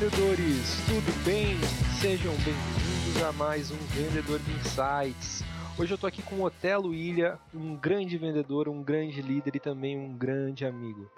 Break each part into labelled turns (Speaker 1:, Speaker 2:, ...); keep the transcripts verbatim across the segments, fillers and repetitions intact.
Speaker 1: vendedores, tudo bem? Sejam bem-vindos a mais um Vendedor Insights. Hoje eu tô aqui com o Otelo Ilha, um grande vendedor, um grande líder e também um grande amigo.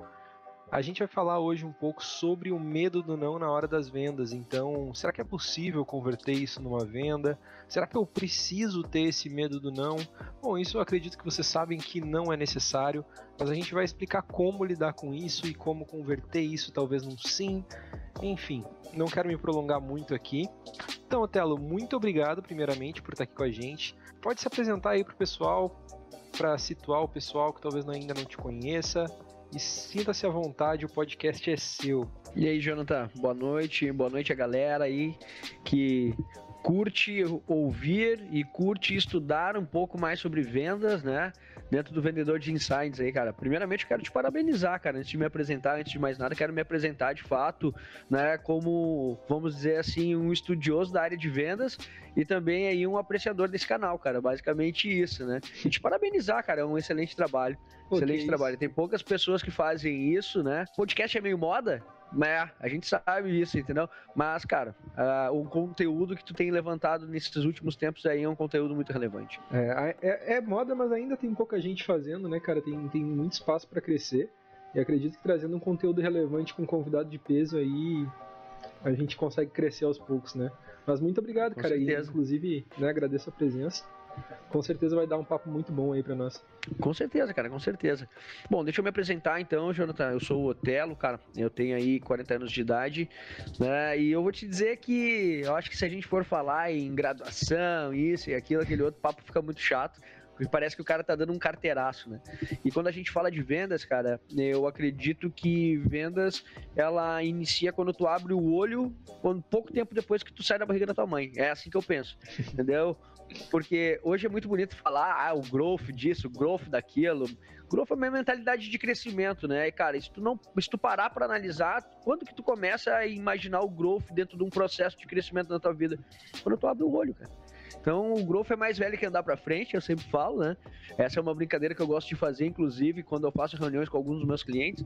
Speaker 1: A gente vai falar hoje um pouco sobre o medo do não na hora das vendas. Então, será que é possível converter isso numa venda? Será que eu preciso ter esse medo do não? Bom, isso eu acredito que vocês sabem que não é necessário, mas a gente vai explicar como lidar com isso e como converter isso talvez num sim. Enfim, não quero me prolongar muito aqui. Então, Otelo, muito obrigado primeiramente por estar aqui com a gente. Pode se apresentar aí para o pessoal, para situar o pessoal que talvez ainda não te conheça. E sinta-se à vontade, o podcast é seu.
Speaker 2: E aí, Jonathan, boa noite, boa noite a galera aí que curte ouvir e curte estudar um pouco mais sobre vendas, né, dentro do Vendedor de Insights aí, cara. Primeiramente, eu quero te parabenizar, cara, antes de me apresentar, antes de mais nada, quero me apresentar de fato, né, como, vamos dizer assim, um estudioso da área de vendas e também aí um apreciador desse canal, cara, basicamente isso, né. E te parabenizar, cara, é um excelente trabalho, Pô, excelente trabalho. Isso? Tem poucas pessoas que fazem isso, né. Podcast é meio moda? É, a gente sabe isso, entendeu? Mas, cara, uh, o conteúdo que tu tem levantado nesses últimos tempos aí é um conteúdo muito relevante.
Speaker 1: É, é, é moda, mas ainda tem pouca gente fazendo, né, cara? Tem, tem muito espaço para crescer. E acredito que trazendo um conteúdo relevante com um convidado de peso aí, a gente consegue crescer aos poucos, né? Mas muito obrigado, com cara. E, inclusive, né, agradeço a presença. Com certeza vai dar um papo muito bom aí pra nós.
Speaker 2: Com certeza, cara, com certeza. Bom, deixa eu me apresentar então, Jonathan. Eu sou o Otelo, cara. Eu tenho aí quarenta anos de idade, né? E eu vou te dizer que eu acho que se a gente for falar em graduação, isso e aquilo, aquele outro papo fica muito chato. Porque parece que o cara tá dando um carteiraço, né? E quando a gente fala de vendas, cara, eu acredito que vendas, ela inicia quando tu abre o olho, quando, pouco tempo depois que tu sai da barriga da tua mãe. É assim que eu penso, entendeu? Porque hoje é muito bonito falar, ah, o growth disso, o growth daquilo. Growth é uma mentalidade de crescimento, né? E, cara, se tu, não, se tu parar pra analisar, quando que tu começa a imaginar o growth dentro de um processo de crescimento na tua vida? Quando tu abre o olho, cara. Então, o growth é mais velho que andar pra frente, eu sempre falo, né? Essa é uma brincadeira que eu gosto de fazer, inclusive, quando eu faço reuniões com alguns dos meus clientes.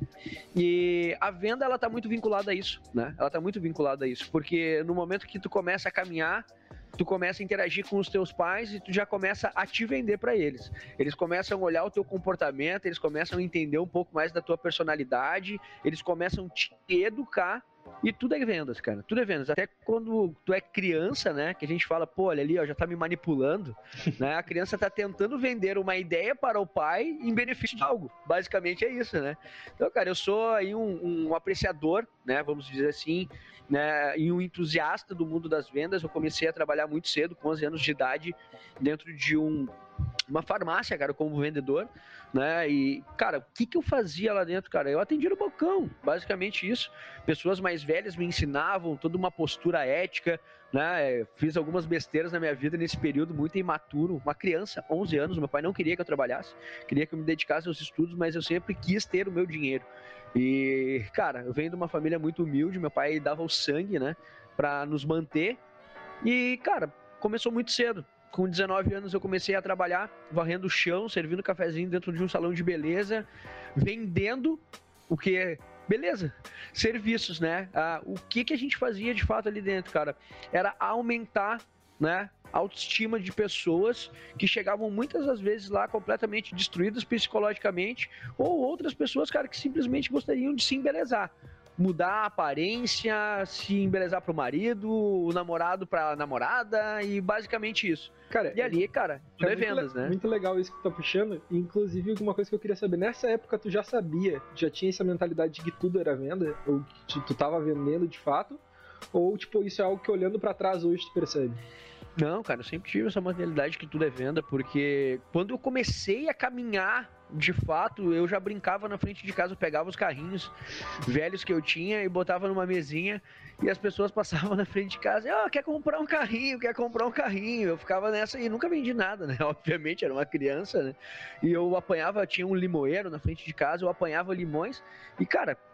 Speaker 2: E a venda, ela tá muito vinculada a isso, né? Ela tá muito vinculada a isso, porque no momento que tu começa a caminhar, tu começa a interagir com os teus pais e tu já começa a te vender para eles. Eles começam a olhar o teu comportamento, eles começam a entender um pouco mais da tua personalidade, eles começam a te educar. E tudo é vendas, cara, tudo é vendas. Até quando tu é criança, né, que a gente fala, pô, olha ali, ó, já tá me manipulando, né, a criança tá tentando vender uma ideia para o pai em benefício de algo, basicamente é isso, né. Então, cara, eu sou aí um, um apreciador, né, vamos dizer assim, né, e um entusiasta do mundo das vendas. Eu comecei a trabalhar muito cedo, com onze anos de idade, dentro de um uma farmácia, cara, como vendedor, né, e, cara, o que que eu fazia lá dentro, cara? Eu atendia no balcão, basicamente isso. Pessoas mais velhas me ensinavam toda uma postura ética, né, fiz algumas besteiras na minha vida nesse período, muito imaturo, uma criança, onze anos, meu pai não queria que eu trabalhasse, queria que eu me dedicasse aos estudos, mas eu sempre quis ter o meu dinheiro. E, cara, eu venho de uma família muito humilde, meu pai dava o sangue, né, pra nos manter, e, cara, começou muito cedo. Com dezenove anos eu comecei a trabalhar varrendo o chão, servindo cafezinho dentro de um salão de beleza, vendendo o que... Beleza, serviços, né? Ah, o que, que a gente fazia de fato ali dentro, cara? Era aumentar, né, a autoestima de pessoas que chegavam muitas das vezes lá completamente destruídas psicologicamente, ou outras pessoas, cara, que simplesmente gostariam de se embelezar. Mudar a aparência, se embelezar pro marido, o namorado pra namorada e basicamente isso. Cara, e ali, cara, tudo é, é vendas, né?
Speaker 1: Muito legal isso que tu tá puxando. Inclusive, alguma coisa que eu queria saber. Nessa época, tu já sabia, já tinha essa mentalidade de que tudo era venda? Ou que tu tava vendendo de fato? Ou, tipo, isso é algo que olhando pra trás hoje tu percebe?
Speaker 2: Não, cara, eu sempre tive essa mentalidade que tudo é venda, porque quando eu comecei a caminhar, de fato, eu já brincava na frente de casa, eu pegava os carrinhos velhos que eu tinha e botava numa mesinha e as pessoas passavam na frente de casa e, ó, oh, quer comprar um carrinho, quer comprar um carrinho. Eu ficava nessa e nunca vendi nada, né? Obviamente, era uma criança, né? E eu apanhava, tinha um limoeiro na frente de casa, eu apanhava limões e, cara,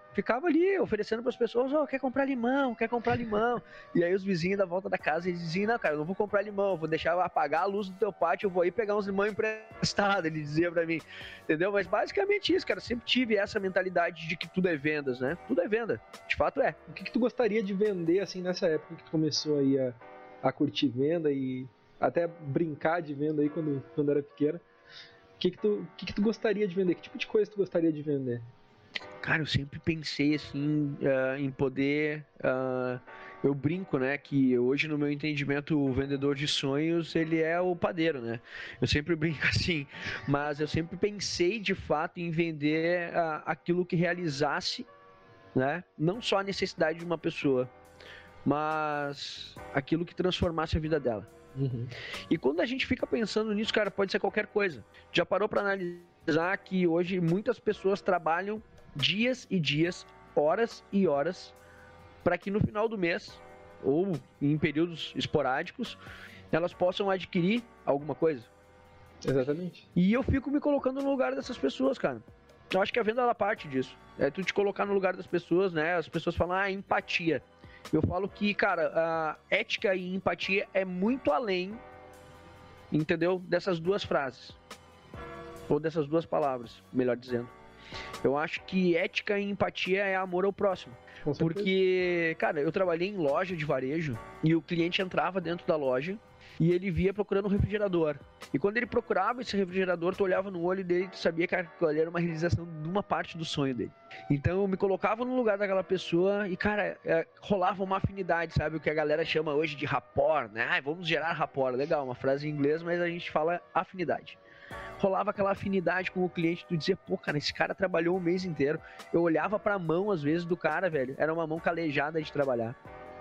Speaker 2: ficava ali oferecendo para as pessoas, ó, oh, quer comprar limão, quer comprar limão. E aí os vizinhos da volta da casa, eles diziam, não, cara, eu não vou comprar limão, vou deixar apagar a luz do teu pátio, eu vou ir pegar uns limão emprestado, ele dizia para mim, entendeu? Mas basicamente isso, cara, sempre tive essa mentalidade de que tudo é vendas, né? Tudo é venda, de fato é.
Speaker 1: O que, que tu gostaria de vender, assim, nessa época que tu começou aí a, a curtir venda e até brincar de venda aí quando, quando era pequena? O que que, tu, que que tu gostaria de vender? Que tipo de coisa tu gostaria de vender?
Speaker 2: Cara, eu sempre pensei assim uh, em poder. Uh, eu brinco, né? Que hoje, no meu entendimento, o vendedor de sonhos ele é o padeiro, né? Eu sempre brinco assim, mas eu sempre pensei de fato em vender uh, aquilo que realizasse, né? Não só a necessidade de uma pessoa, mas aquilo que transformasse a vida dela. Uhum. E quando a gente fica pensando nisso, cara, pode ser qualquer coisa. Já parou para analisar que hoje muitas pessoas trabalham dias e dias, horas e horas, para que no final do mês, ou em períodos esporádicos, elas possam adquirir alguma coisa?
Speaker 1: Exatamente.
Speaker 2: E eu fico me colocando no lugar dessas pessoas, cara. Eu acho que a venda, ela parte disso. É tu te colocar no lugar das pessoas, né? As pessoas falam, ah, empatia. Eu falo que, cara, a ética e empatia é muito além, entendeu? Dessas duas frases. Ou dessas duas palavras, melhor dizendo. Eu acho que ética e empatia é amor ao próximo. Porque, cara, eu trabalhei em loja de varejo e o cliente entrava dentro da loja e ele via procurando um refrigerador. E quando ele procurava esse refrigerador, tu olhava no olho dele e tu sabia que aquilo ali era uma realização de uma parte do sonho dele. Então eu me colocava no lugar daquela pessoa e, cara, é, rolava uma afinidade, sabe? O que a galera chama hoje de rapport, né? Ah, vamos gerar rapport. Legal, uma frase em inglês, mas a gente fala afinidade. Rolava aquela afinidade com o cliente, tu dizia, pô, cara, esse cara trabalhou o mês inteiro. Eu olhava pra mão, às vezes, do cara, velho, era uma mão calejada de trabalhar.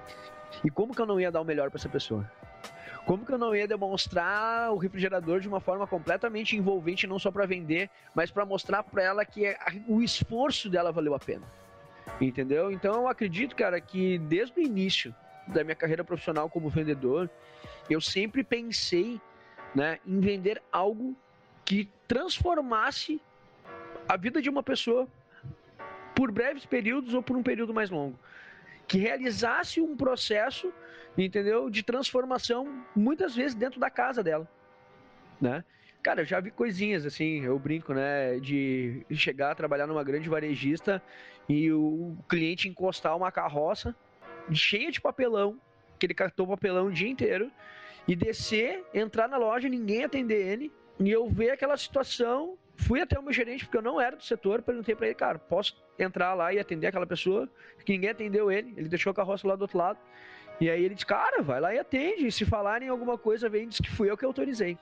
Speaker 2: E como que eu não ia dar o melhor pra essa pessoa? Como que eu não ia demonstrar o refrigerador de uma forma completamente envolvente, não só para vender, mas para mostrar para ela que o esforço dela valeu a pena? Entendeu? Então eu acredito, cara, que desde o início da minha carreira profissional como vendedor, eu sempre pensei, né, em vender algo que transformasse a vida de uma pessoa por breves períodos ou por um período mais longo. Que realizasse um processo, entendeu, de transformação, muitas vezes dentro da casa dela, né? Cara, eu já vi coisinhas assim, eu brinco, né, de chegar a trabalhar numa grande varejista e o cliente encostar uma carroça cheia de papelão, que ele cartou papelão o dia inteiro, e descer, entrar na loja, ninguém atender ele, e eu ver aquela situação. Fui até o meu gerente, porque eu não era do setor, perguntei pra ele, cara, posso entrar lá e atender aquela pessoa? Porque ninguém atendeu ele, ele deixou a carroça lá do outro lado. E aí ele disse, cara, vai lá e atende, se falarem alguma coisa, vem e diz que fui eu que autorizei.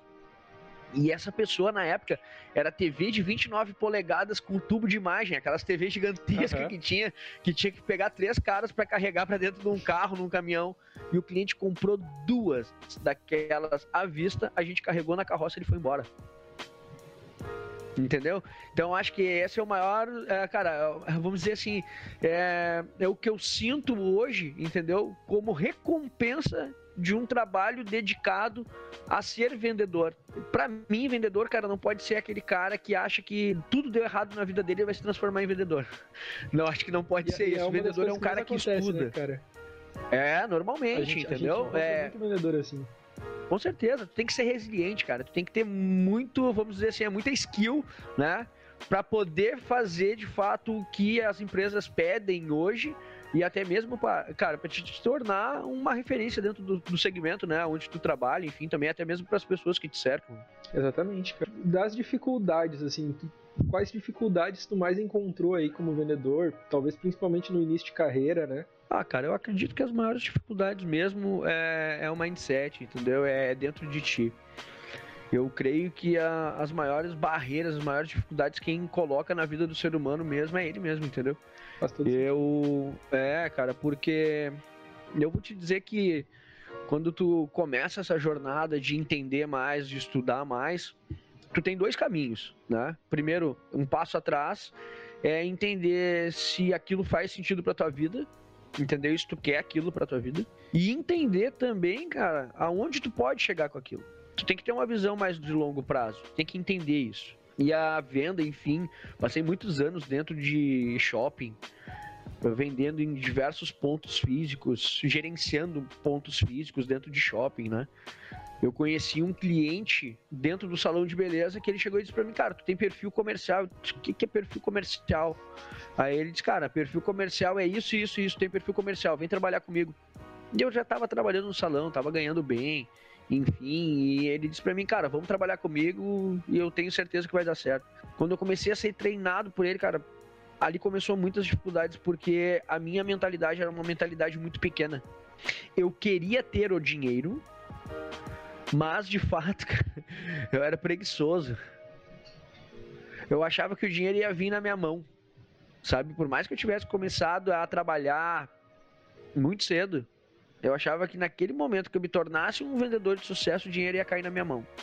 Speaker 2: E essa pessoa, na época, era T V de vinte e nove polegadas com tubo de imagem, aquelas T V gigantescas uhum. que tinha, que tinha que pegar três caras para carregar para dentro de um carro, num caminhão. E o cliente comprou duas daquelas à vista, a gente carregou na carroça e ele foi embora. Entendeu? Então acho que esse é o maior, é, cara, vamos dizer assim, é, é o que eu sinto hoje, entendeu? Como recompensa de um trabalho dedicado a ser vendedor. Pra mim, vendedor, cara, não pode ser aquele cara que acha que tudo deu errado na vida dele e vai se transformar em vendedor. Não, acho que não pode e, ser e isso. É vendedor é um cara que, que acontece, estuda. Né, cara? É, normalmente, a gente, entendeu?
Speaker 1: A gente
Speaker 2: é
Speaker 1: muito vendedor assim.
Speaker 2: Com certeza, tu tem que ser resiliente, cara. Tu tem que ter muito, vamos dizer assim, muita skill, né? Pra poder fazer, de fato, o que as empresas pedem hoje e até mesmo, pra, cara, pra te, te tornar uma referência dentro do, do segmento, né? Onde tu trabalha, enfim, também até mesmo para as pessoas que te cercam.
Speaker 1: Exatamente, cara. Das dificuldades, assim, tu, quais dificuldades tu mais encontrou aí como vendedor? Talvez principalmente no início de carreira, né?
Speaker 2: Ah, cara, eu acredito que as maiores dificuldades mesmo é, é o mindset, entendeu? É dentro de ti. Eu creio que a, as maiores barreiras, as maiores dificuldades, quem coloca na vida do ser humano mesmo é ele mesmo, entendeu?
Speaker 1: Faz tudo
Speaker 2: eu É, cara, porque eu vou te dizer que quando tu começa essa jornada de entender mais, de estudar mais, tu tem dois caminhos, né? Primeiro, um passo atrás é entender se aquilo faz sentido pra tua vida, entendeu? Se tu quer aquilo pra tua vida. E entender também, cara, aonde tu pode chegar com aquilo. Tu tem que ter uma visão mais de longo prazo. Tem que entender isso. E a venda, enfim, passei muitos anos dentro de shopping, vendendo em diversos pontos físicos, gerenciando pontos físicos dentro de shopping, né? Eu conheci um cliente dentro do salão de beleza que ele chegou e disse pra mim, cara, tu tem perfil comercial. Eu disse, o que, que é perfil comercial? Aí ele disse, cara, perfil comercial é isso, isso, isso, tem perfil comercial, vem trabalhar comigo. E eu já tava trabalhando no salão, tava ganhando bem, enfim, e ele disse pra mim, cara, vamos trabalhar comigo e eu tenho certeza que vai dar certo. Quando eu comecei a ser treinado por ele, cara, ali começou muitas dificuldades, porque a minha mentalidade era uma mentalidade muito pequena. Eu queria ter o dinheiro, mas de fato, eu era preguiçoso. Eu achava que o dinheiro ia vir na minha mão, sabe? Por mais que eu tivesse começado a trabalhar muito cedo, eu achava que naquele momento que eu me tornasse um vendedor de sucesso, o dinheiro ia cair na minha mão.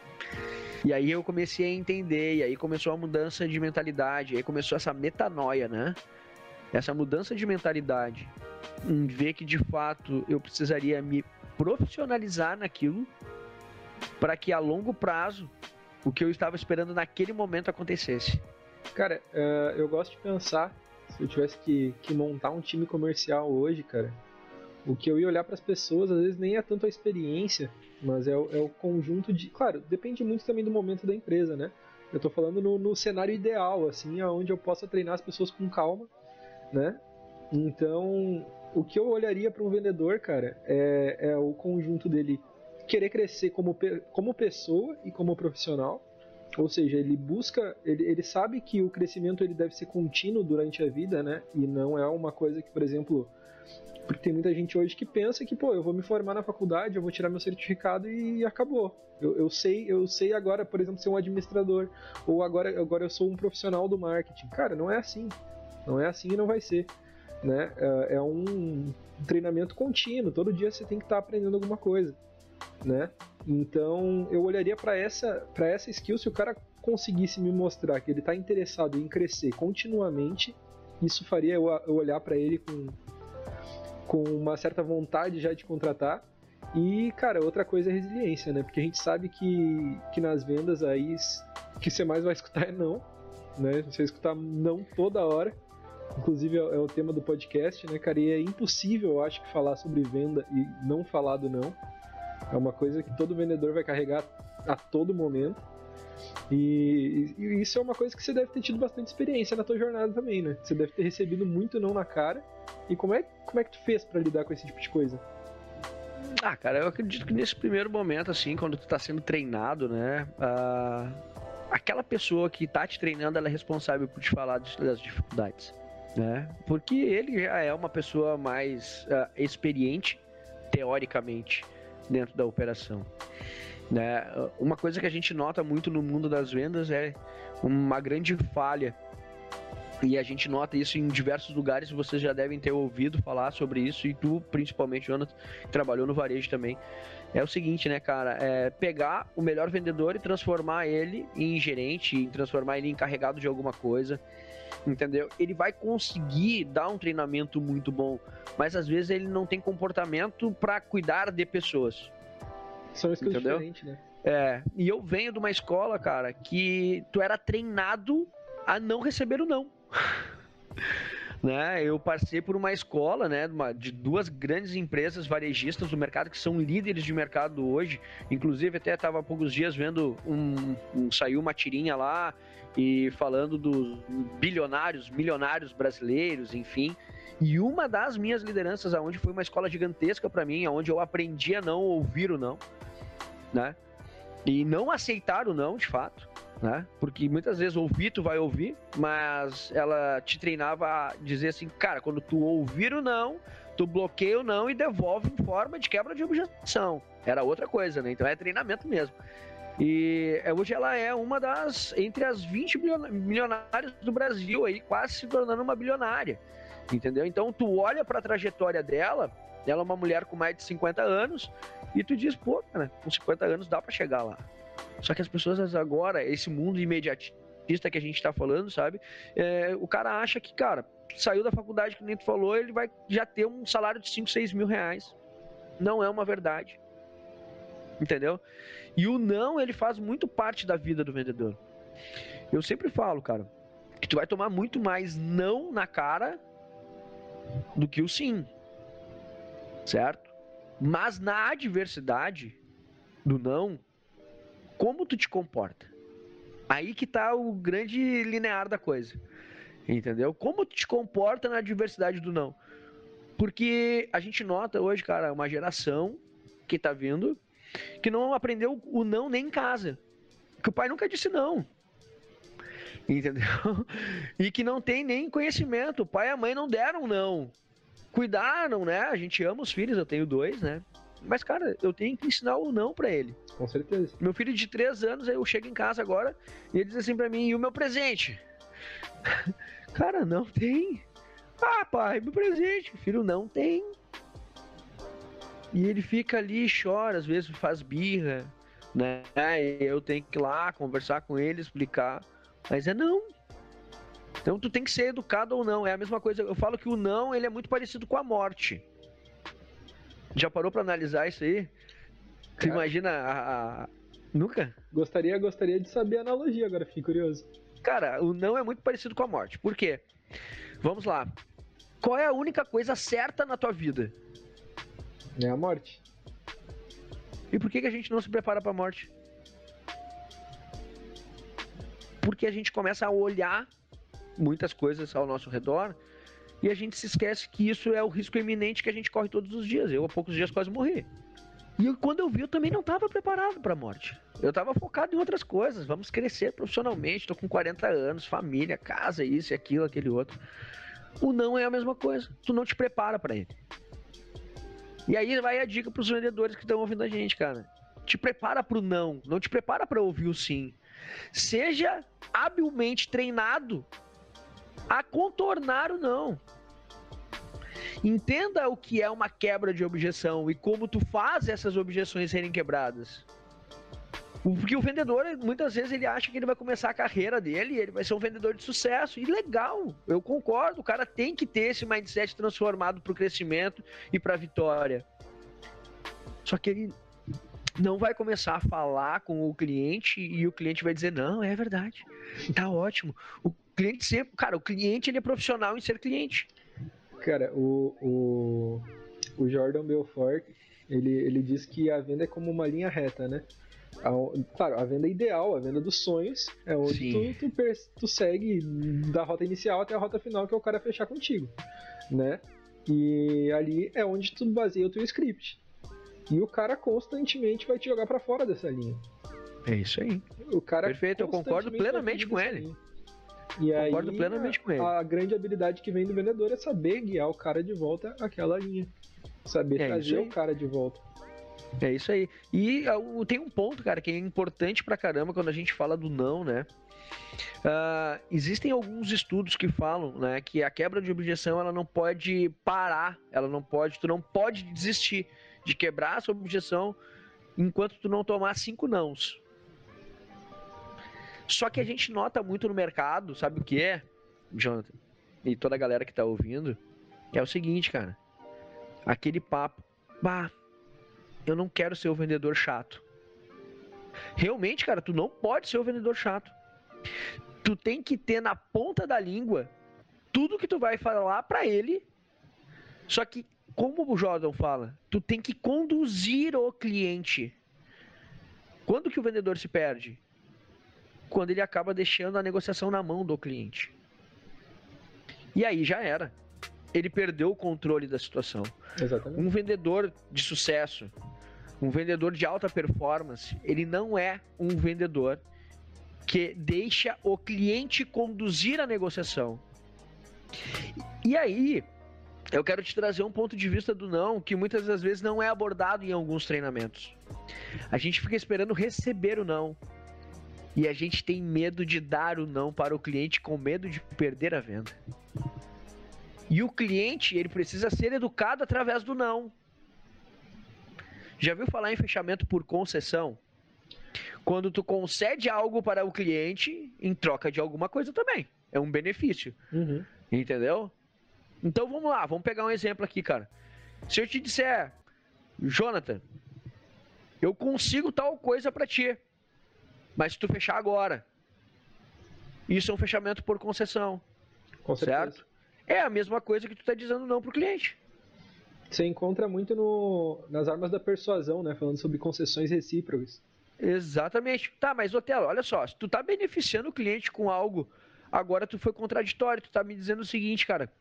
Speaker 2: E aí eu comecei a entender, e aí começou a mudança de mentalidade, aí começou essa metanoia, né? Essa mudança de mentalidade, em ver que de fato eu precisaria me profissionalizar naquilo, para que a longo prazo o que eu estava esperando naquele momento acontecesse.
Speaker 1: Cara, uh, eu gosto de pensar, se eu tivesse que, que montar um time comercial hoje, cara, o que eu ia olhar para as pessoas, às vezes nem é tanto a experiência, mas é o, é o conjunto de... Claro, depende muito também do momento da empresa, né? Eu tô falando no, no cenário ideal, assim, onde eu possa treinar as pessoas com calma, né? Então, o que eu olharia para um vendedor, cara, é, é o conjunto dele querer crescer como, como pessoa e como profissional. Ou seja, ele busca, ele, ele sabe que o crescimento ele deve ser contínuo durante a vida, né? E não é uma coisa que, por exemplo, porque tem muita gente hoje que pensa que, pô, eu vou me formar na faculdade, eu vou tirar meu certificado e acabou. Eu, eu sei, eu sei agora, por exemplo, ser um administrador, ou agora, agora eu sou um profissional do marketing. Cara, não é assim. Não é assim e não vai ser, né? É, é um treinamento contínuo. Todo dia você tem que estar aprendendo alguma coisa, né? Então eu olharia para essa para essa skill. Se o cara conseguisse me mostrar que ele está interessado em crescer continuamente, isso faria eu, eu olhar para ele com com uma certa vontade já de contratar. E, cara, outra coisa é resiliência, né? Porque a gente sabe que, que nas vendas aí o que você mais vai escutar é não, né? Você vai escutar não toda hora. Inclusive é o tema do podcast, né, cara? E é impossível, eu acho, que falar sobre venda e não falar do não. É uma coisa que todo vendedor vai carregar a todo momento. E, e isso é uma coisa que você deve ter tido bastante experiência na tua jornada também, né? Você deve ter recebido muito não na cara. E como é, como é que tu fez pra lidar com esse tipo de coisa?
Speaker 2: Ah, cara, eu acredito que nesse primeiro momento, assim, quando tu tá sendo treinado, né? Uh, aquela pessoa que tá te treinando, ela é responsável por te falar das dificuldades, né? Porque ele já é uma pessoa mais uh, experiente, teoricamente, dentro da operação, né? Uma coisa que a gente nota muito no mundo das vendas é uma grande falha, e a gente nota isso em diversos lugares. Vocês já devem ter ouvido falar sobre isso, e tu, principalmente, Jonathan, que trabalhou no varejo também. É o seguinte, né, cara? É pegar o melhor vendedor e transformar ele em gerente, em transformar ele em encarregado de alguma coisa, entendeu? Ele vai conseguir dar um treinamento muito bom, mas às vezes ele não tem comportamento para cuidar de pessoas.
Speaker 1: São skills diferentes, né?
Speaker 2: É, e eu venho de uma escola, cara, que tu era treinado a não receber o não. Né? Eu passei por uma escola, né, uma, de duas grandes empresas varejistas do mercado, que são líderes de mercado hoje. Inclusive até estava há poucos dias vendo um, um, saiu uma tirinha lá e falando dos bilionários, milionários brasileiros, enfim. E uma das minhas lideranças, aonde foi uma escola gigantesca para mim, aonde eu aprendi a não ouvir o não, né? E não aceitar o não, de fato, né? Porque muitas vezes ouvir, tu vai ouvir, mas ela te treinava a dizer assim, cara, quando tu ouvir o não, tu bloqueia o não e devolve em forma de quebra de objeção. Era outra coisa, né? Então é treinamento mesmo. E hoje ela é uma das, entre as vinte milionárias do Brasil, aí, quase se tornando uma bilionária, entendeu? Então tu olha para a trajetória dela, ela é uma mulher com mais de cinquenta anos, e tu diz, pô, cara, com cinquenta anos dá para chegar lá. Só que as pessoas agora, esse mundo imediatista que a gente tá falando, sabe? É, o cara acha que, cara, saiu da faculdade, que nem tu falou, ele vai já ter um salário de cinco, seis mil reais. Não é uma verdade. Entendeu? E o não, ele faz muito parte da vida do vendedor. Eu sempre falo, cara, que tu vai tomar muito mais não na cara do que o sim, certo? Mas na adversidade do não, como tu te comporta? Aí que tá o grande linear da coisa, entendeu? Como tu te comporta na adversidade do não? Porque a gente nota hoje, cara, uma geração que tá vindo que não aprendeu o não nem em casa, que o pai nunca disse não, entendeu? E que não tem nem conhecimento, o pai e a mãe não deram não, cuidaram, né? A gente ama os filhos, eu tenho dois, né? Mas, cara, eu tenho que ensinar o não pra ele.
Speaker 1: Com certeza.
Speaker 2: Meu filho de três anos, eu chego em casa agora e ele diz assim pra mim, e o meu presente? Cara, não tem. Ah, pai, meu presente. Filho, não tem. E ele fica ali e chora, às vezes faz birra, né? E eu tenho que ir lá conversar com ele, explicar. Mas é não. Então tu tem que ser educado ou não. É a mesma coisa. Eu falo que o não, ele é muito parecido com a morte. Já parou pra analisar isso aí? Tu
Speaker 1: Cara,
Speaker 2: imagina a, a... Nunca?
Speaker 1: Gostaria, gostaria de saber a analogia agora, fiquei curioso.
Speaker 2: Cara, o não é muito parecido com a morte. Por quê? Vamos lá. Qual é a única coisa certa na tua vida?
Speaker 1: É a morte.
Speaker 2: E por que, que a gente não se prepara pra morte? Porque a gente começa a olhar muitas coisas ao nosso redor e a gente se esquece que isso é o risco iminente que a gente corre todos os dias. Eu, há poucos dias, quase morri. E eu, quando eu vi, eu também não estava preparado para a morte. Eu estava focado em outras coisas. Vamos crescer profissionalmente. Estou com quarenta anos, família, casa, isso, aquilo, aquele outro. O não é a mesma coisa. Tu não te prepara para ele. E aí vai a dica para os vendedores que estão ouvindo a gente, cara. Te prepara para o não. Não te prepara para ouvir o sim. Seja habilmente treinado a contornar o não. Entenda o que é uma quebra de objeção e como tu faz essas objeções serem quebradas. Porque o vendedor, muitas vezes, ele acha que ele vai começar a carreira dele e ele vai ser um vendedor de sucesso. E legal, eu concordo, o cara tem que ter esse mindset transformado para o crescimento e para a vitória. Só que ele não vai começar a falar com o cliente e o cliente vai dizer, não, é verdade, tá ótimo. O cliente sempre, cara, o cliente ele é profissional em ser cliente.
Speaker 1: Cara, o, o, o Jordan Belfort, ele, ele diz que a venda é como uma linha reta, né? A, claro, a venda ideal, a venda dos sonhos, é onde tu, tu, tu segue da rota inicial até a rota final, que é o cara fechar contigo, né? E ali é onde tu baseia o teu script. E o cara constantemente vai te jogar pra fora dessa linha.
Speaker 2: É isso aí.
Speaker 1: O cara
Speaker 2: Perfeito, eu concordo plenamente com ele.
Speaker 1: Linha. E aí,
Speaker 2: concordo plenamente
Speaker 1: a,
Speaker 2: com ele.
Speaker 1: A grande habilidade que vem do vendedor é saber guiar o cara de volta àquela linha. Saber
Speaker 2: é
Speaker 1: trazer o cara de volta.
Speaker 2: É isso aí. E uh, tem um ponto, cara, que é importante pra caramba quando a gente fala do não, né? Uh, existem alguns estudos que falam, né, que a quebra de objeção ela não pode parar, ela não pode, tu não pode desistir de quebrar essa objeção enquanto tu não tomar cinco nãos. Só que a gente nota muito no mercado, sabe o que é, Jonathan? E toda a galera que tá ouvindo, é o seguinte, cara. Aquele papo, bah, eu não quero ser o vendedor chato. Realmente, cara, tu não pode ser o vendedor chato. Tu tem que ter na ponta da língua tudo que tu vai falar pra ele. Só que, como o Jordan fala, tu tem que conduzir o cliente. Quando que o vendedor se perde? Quando ele acaba deixando a negociação na mão do cliente. E aí já era. Ele perdeu o controle da situação.
Speaker 1: Exatamente.
Speaker 2: Um vendedor de sucesso, um vendedor de alta performance, ele não é um vendedor que deixa o cliente conduzir a negociação. E aí, eu quero te trazer um ponto de vista do não, que muitas das vezes não é abordado em alguns treinamentos. A gente fica esperando receber o não. E a gente tem medo de dar o não para o cliente com medo de perder a venda. E o cliente, ele precisa ser educado através do não. Já viu falar em fechamento por concessão? Quando tu concede algo para o cliente em troca de alguma coisa também. É um benefício.
Speaker 1: Uhum.
Speaker 2: Entendeu? Então vamos lá, vamos pegar um exemplo aqui, cara. Se eu te disser, Jonathan, eu consigo tal coisa para ti, mas se tu fechar agora, isso é um fechamento por concessão.
Speaker 1: Com certeza.
Speaker 2: Certo? É a mesma coisa que tu tá dizendo não pro cliente.
Speaker 1: Você encontra muito no, nas armas da persuasão, né? Falando sobre concessões recíprocas.
Speaker 2: Exatamente. Tá, mas Otelo, olha só, se tu tá beneficiando o cliente com algo, agora tu foi contraditório, tu tá me dizendo o seguinte, cara,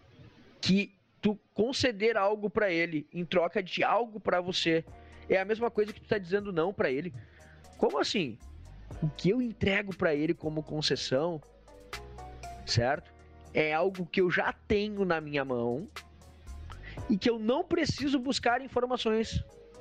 Speaker 2: que tu conceder algo pra ele em troca de algo pra você é a mesma coisa que tu tá dizendo não pra ele. Como assim? O que eu entrego pra ele como concessão, certo? É algo que eu já tenho na minha mão e que eu não preciso buscar informações.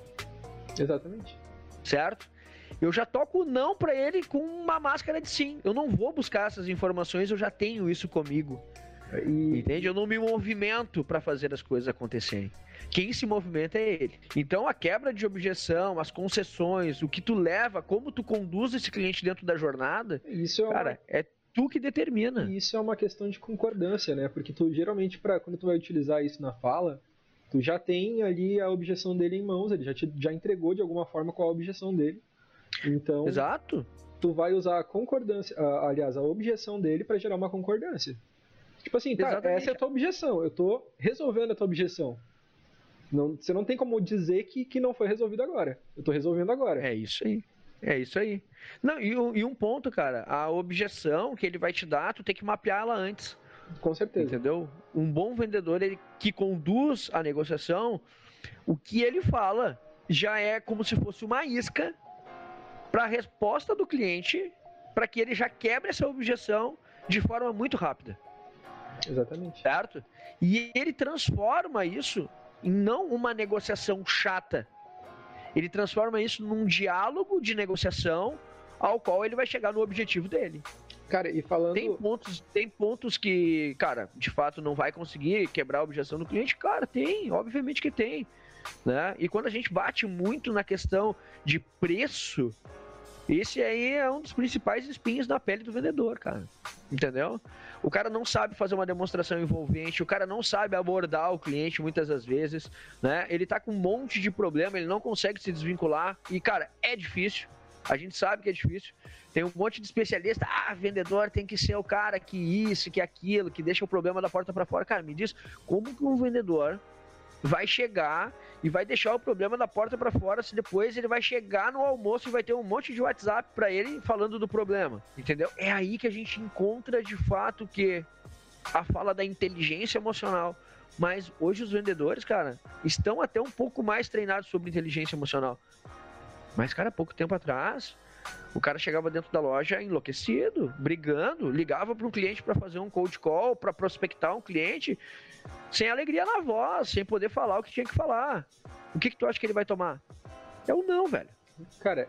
Speaker 1: Exatamente.
Speaker 2: Certo? Eu já toco o não pra ele com uma máscara de sim. Eu não vou buscar essas informações, eu já tenho isso comigo. E... Entende? Eu não me movimento para fazer as coisas acontecerem. Quem se movimenta é ele. Então a quebra de objeção, as concessões, o que tu leva, como tu conduz esse cliente dentro da jornada,
Speaker 1: isso é
Speaker 2: cara,
Speaker 1: uma...
Speaker 2: é tu que determina.
Speaker 1: Isso é uma questão de concordância, né? Porque tu geralmente, pra, quando tu vai utilizar isso na fala, tu já tem ali a objeção dele em mãos, ele já, te, já entregou de alguma forma qual a objeção dele. Então,
Speaker 2: exato.
Speaker 1: Tu vai usar a concordância, a, aliás, a objeção dele para gerar uma concordância. Tipo assim, cara, exatamente. Essa é a tua objeção, eu tô resolvendo a tua objeção. Não, você não tem como dizer que, que não foi resolvido agora. Eu tô resolvendo agora.
Speaker 2: É isso aí. É isso aí. Não, e, e um ponto, cara, a objeção que ele vai te dar, tu tem que mapeá-la antes.
Speaker 1: Com certeza.
Speaker 2: Entendeu? Um bom vendedor, ele que conduz a negociação, o que ele fala já é como se fosse uma isca para a resposta do cliente, para que ele já quebre essa objeção de forma muito rápida.
Speaker 1: Exatamente.
Speaker 2: Certo? E ele transforma isso em não uma negociação chata. Ele transforma isso num diálogo de negociação ao qual ele vai chegar no objetivo dele.
Speaker 1: Cara, e falando...
Speaker 2: Tem pontos, tem pontos que, cara, de fato não vai conseguir quebrar a objeção do cliente? Cara, tem, obviamente que tem. Né? E quando a gente bate muito na questão de preço, esse aí é um dos principais espinhos da pele do vendedor, cara. Entendeu? O cara não sabe fazer uma demonstração envolvente, o cara não sabe abordar o cliente muitas das vezes, né? Ele tá com um monte de problema, ele não consegue se desvincular e, cara, é difícil. A gente sabe que é difícil. Tem um monte de especialista, ah, vendedor tem que ser o cara que isso, que aquilo, que deixa o problema da porta para fora. Cara, me diz, como que um vendedor vai chegar e vai deixar o problema da porta para fora se depois ele vai chegar no almoço e vai ter um monte de WhatsApp para ele falando do problema, entendeu? É aí que a gente encontra de fato que a fala da inteligência emocional. Mas hoje os vendedores, cara, estão até um pouco mais treinados sobre inteligência emocional. Mas, cara, pouco tempo atrás, o cara chegava dentro da loja enlouquecido, brigando, ligava para um cliente para fazer um cold call, para prospectar um cliente, sem alegria na voz, sem poder falar o que tinha que falar. O que, que tu acha que ele vai tomar? É o não, velho.
Speaker 1: Cara,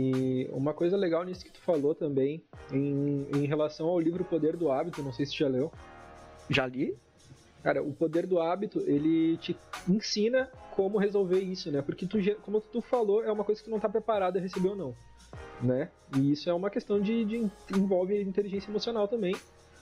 Speaker 1: e uma coisa legal nisso que tu falou também, em, em relação ao livro Poder do Hábito, não sei se tu já leu.
Speaker 2: Já li?
Speaker 1: Cara, o Poder do Hábito, ele te ensina como resolver isso, né? Porque, tu, como tu falou, é uma coisa que tu não tá preparado a receber ou não, né? E isso é uma questão de, de envolve inteligência emocional também.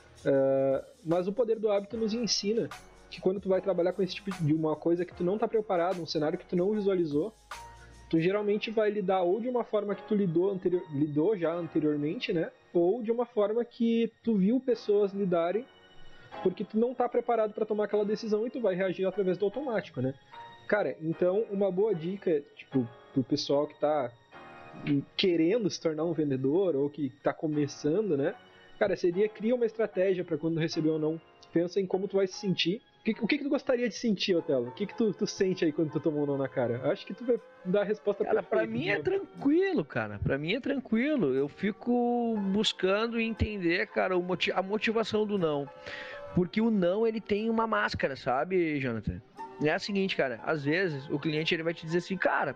Speaker 1: Uh, mas o Poder do Hábito nos ensina que quando tu vai trabalhar com esse tipo de uma coisa que tu não tá preparado, um cenário que tu não visualizou, tu geralmente vai lidar ou de uma forma que tu lidou, anterior, lidou já anteriormente, né? Ou de uma forma que tu viu pessoas lidarem porque tu não tá preparado para tomar aquela decisão e tu vai reagir através do automático, né? Cara, então uma boa dica, tipo, pro pessoal que tá querendo se tornar um vendedor ou que tá começando, né? Cara, seria cria uma estratégia para quando receber ou não. Pensa em como tu vai se sentir. O que, o que, que tu gostaria de sentir, Otelo? O que, que tu, tu sente aí quando tu toma um não na cara? Acho que tu vai dar a resposta
Speaker 2: cara,
Speaker 1: perfeita.
Speaker 2: Pra mim é tranquilo, cara. Pra mim é tranquilo. Eu fico buscando entender, cara, a motivação do não. Porque o não, ele tem uma máscara, sabe, Jonathan? É a seguinte, cara. Às vezes, o cliente ele vai te dizer assim, cara,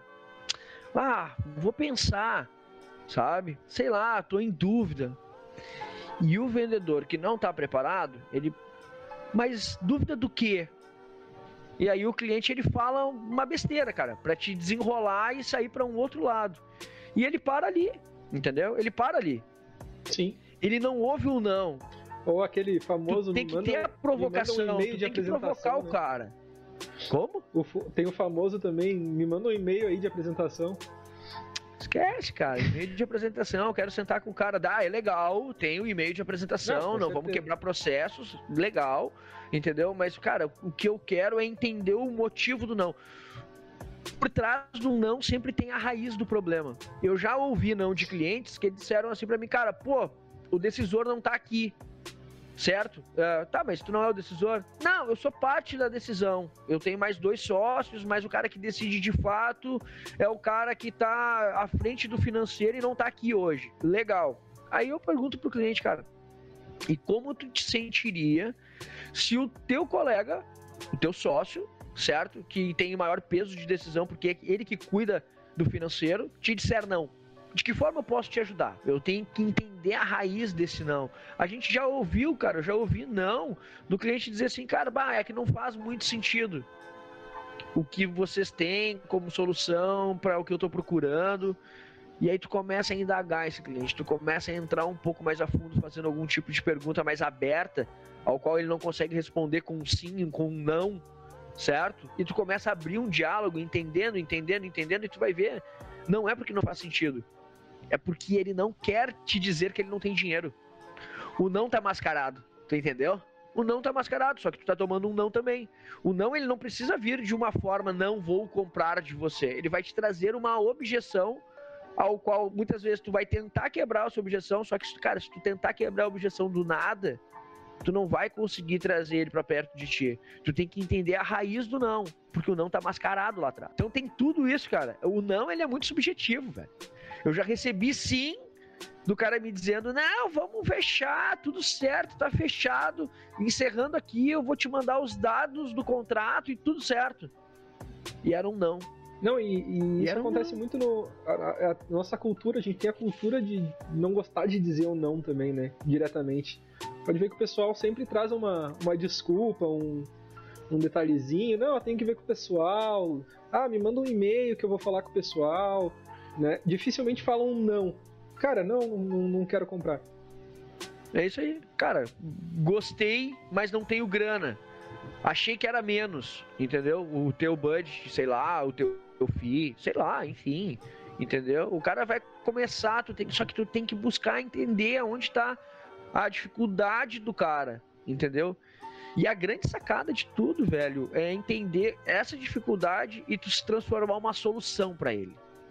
Speaker 2: ah, vou pensar, sabe? Sei lá, tô em dúvida. E o vendedor que não tá preparado, ele... Mas dúvida do quê? E aí o cliente ele fala uma besteira, cara, pra te desenrolar e sair pra um outro lado. E ele para ali, entendeu? Ele para ali.
Speaker 1: Sim.
Speaker 2: Ele não ouve o não.
Speaker 1: Ou aquele famoso...
Speaker 2: Tu tem que
Speaker 1: manda,
Speaker 2: ter a provocação,
Speaker 1: um
Speaker 2: tu tem que provocar
Speaker 1: né?
Speaker 2: o cara. Como?
Speaker 1: O, tem o famoso também, me manda um e-mail aí de apresentação.
Speaker 2: Esquece, cara. E-mail de apresentação, quero sentar com o cara. Ah, é legal, tem o e-mail de apresentação, não, não vamos quebrar processos, legal, entendeu? Mas, cara, o que eu quero é entender o motivo do não. Por trás do não sempre tem a raiz do problema. Eu já ouvi não de clientes que disseram assim pra mim, cara, pô, o decisor não tá aqui. Certo? Uh, tá, mas tu não é o decisor? Não, eu sou parte da decisão. Eu tenho mais dois sócios, mas o cara que decide de fato é o cara que tá à frente do financeiro e não tá aqui hoje. Legal. Aí eu pergunto pro cliente, cara, e como tu te sentiria se o teu colega, o teu sócio, certo? Que tem maior peso de decisão, porque é ele que cuida do financeiro, te disser não? De que forma eu posso te ajudar? Eu tenho que entender a raiz desse não. A gente já ouviu, cara, eu já ouvi não do cliente dizer assim, cara, bah, é que não faz muito sentido o que vocês têm como solução para o que eu tô procurando. E aí tu começa a indagar esse cliente, tu começa a entrar um pouco mais a fundo, fazendo algum tipo de pergunta mais aberta, ao qual ele não consegue responder com sim, com não, certo? E tu começa a abrir um diálogo, entendendo, entendendo, entendendo, e tu vai ver, não é porque não faz sentido. É porque ele não quer te dizer que ele não tem dinheiro. O não tá mascarado, tu entendeu? O não tá mascarado, só que tu tá tomando um não também. O não, ele não precisa vir de uma forma, não vou comprar de você. Ele vai te trazer uma objeção, ao qual muitas vezes tu vai tentar quebrar a sua objeção, só que, cara, se tu tentar quebrar a objeção do nada, tu não vai conseguir trazer ele pra perto de ti. Tu tem que entender a raiz do não, porque o não tá mascarado lá atrás. Então tem tudo isso, cara. O não, ele é muito subjetivo, velho. Eu já recebi sim do cara me dizendo, não, vamos fechar, tudo certo, tá fechado, encerrando aqui, eu vou te mandar os dados do contrato e tudo certo. E era um não.
Speaker 1: Não, e, e, e isso acontece um... muito no... A, a, a nossa cultura, a gente tem a cultura de não gostar de dizer o não também, né, diretamente. Pode ver que o pessoal sempre traz uma, uma desculpa, um, um detalhezinho, não, eu tenho que ver com o pessoal, ah, me manda um e-mail que eu vou falar com o pessoal... Né? Dificilmente falam não. Cara, não, não, não quero comprar.
Speaker 2: É isso aí. Cara, gostei, mas não tenho grana. Achei que era menos, entendeu? O teu budget, sei lá, o teu, teu fee, sei lá, enfim, entendeu? O cara vai começar, tu tem, só que tu tem que buscar entender aonde está a dificuldade do cara, entendeu? E a grande sacada de tudo, velho, é entender essa dificuldade e tu se transformar uma solução para ele.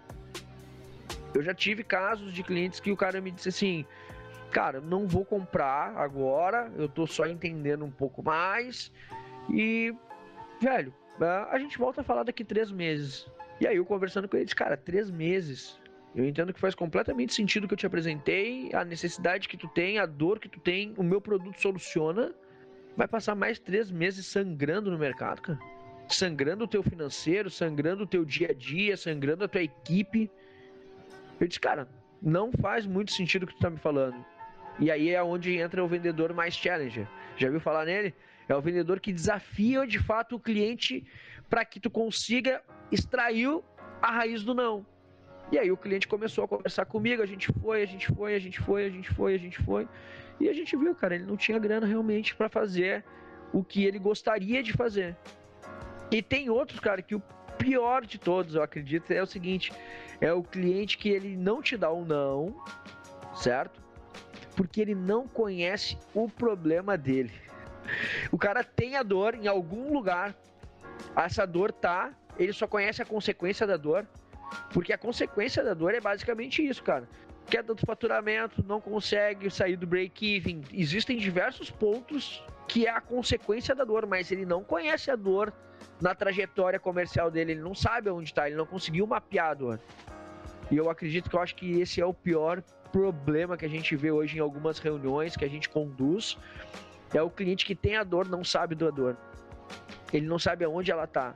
Speaker 2: Eu já tive casos de clientes que o cara me disse assim, cara, não vou comprar agora, eu tô só entendendo um pouco mais e, velho, a gente volta a falar daqui três meses. E aí eu conversando com ele, disse, cara, três meses, eu entendo que faz completamente sentido o que eu te apresentei, a necessidade que tu tem, a dor que tu tem, o meu produto soluciona, vai passar mais três meses sangrando no mercado, cara. Sangrando o teu financeiro, sangrando o teu dia a dia, sangrando a tua equipe. Eu disse, cara, não faz muito sentido o que tu tá me falando. E aí é onde entra o vendedor mais challenger. Já viu falar nele? É o vendedor que desafia de fato o cliente para que tu consiga extrair a raiz do não. E aí o cliente começou a conversar comigo, a gente foi, a gente foi, a gente foi, a gente foi, a gente foi. E a gente viu, cara, ele não tinha grana realmente para fazer o que ele gostaria de fazer. E tem outros, cara, que o pior de todos, eu acredito, é o seguinte, é o cliente que ele não te dá um não, certo? Porque ele não conhece o problema dele. O cara tem a dor em algum lugar, essa dor tá, ele só conhece a consequência da dor, porque a consequência da dor é basicamente isso, cara. Queda do faturamento, não consegue sair do break-even. Existem diversos pontos que é a consequência da dor, mas ele não conhece a dor na trajetória comercial dele, ele não sabe onde está, ele não conseguiu mapear a dor. E eu acredito que eu acho que esse é o pior problema que a gente vê hoje em algumas reuniões que a gente conduz, é o cliente que tem a dor, não sabe da dor. Ele não sabe aonde ela está.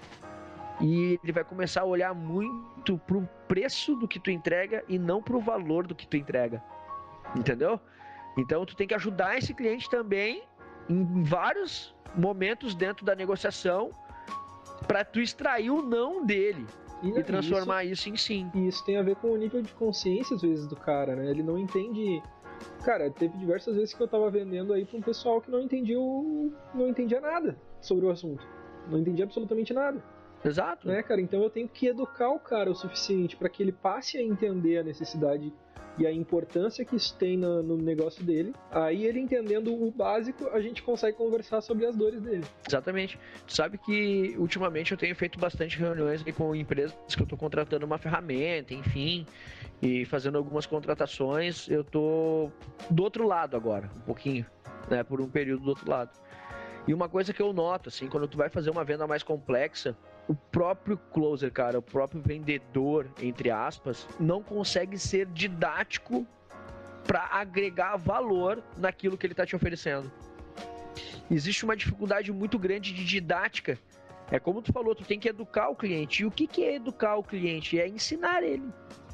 Speaker 2: E ele vai começar a olhar muito pro preço do que tu entrega e não pro valor do que tu entrega. Entendeu? Então tu tem que ajudar esse cliente também em vários momentos dentro da negociação para tu extrair o não dele e, e transformar isso, isso em sim.
Speaker 1: E isso tem a ver com o nível de consciência, às vezes, do cara, né? Ele não entende... Cara, teve diversas vezes que eu tava vendendo aí pra um pessoal que não entendia, o... não entendia nada sobre o assunto. Não entendia absolutamente nada.
Speaker 2: Exato.
Speaker 1: Né, cara? Então eu tenho que educar o cara o suficiente para que ele passe a entender a necessidade e a importância que isso tem no, no negócio dele. Aí ele entendendo o básico, a gente consegue conversar sobre as dores dele.
Speaker 2: Exatamente. Tu sabe que ultimamente eu tenho feito bastante reuniões com empresas que eu estou contratando uma ferramenta, enfim, e fazendo algumas contratações. Eu tô do outro lado agora, um pouquinho, né, por um período do outro lado. E uma coisa que eu noto, assim, quando tu vai fazer uma venda mais complexa, o próprio closer, cara, o próprio vendedor, entre aspas, não consegue ser didático para agregar valor naquilo que ele está te oferecendo. Existe uma dificuldade muito grande de didática. É como tu falou, tu tem que educar o cliente. E o que que é educar o cliente? É ensinar ele.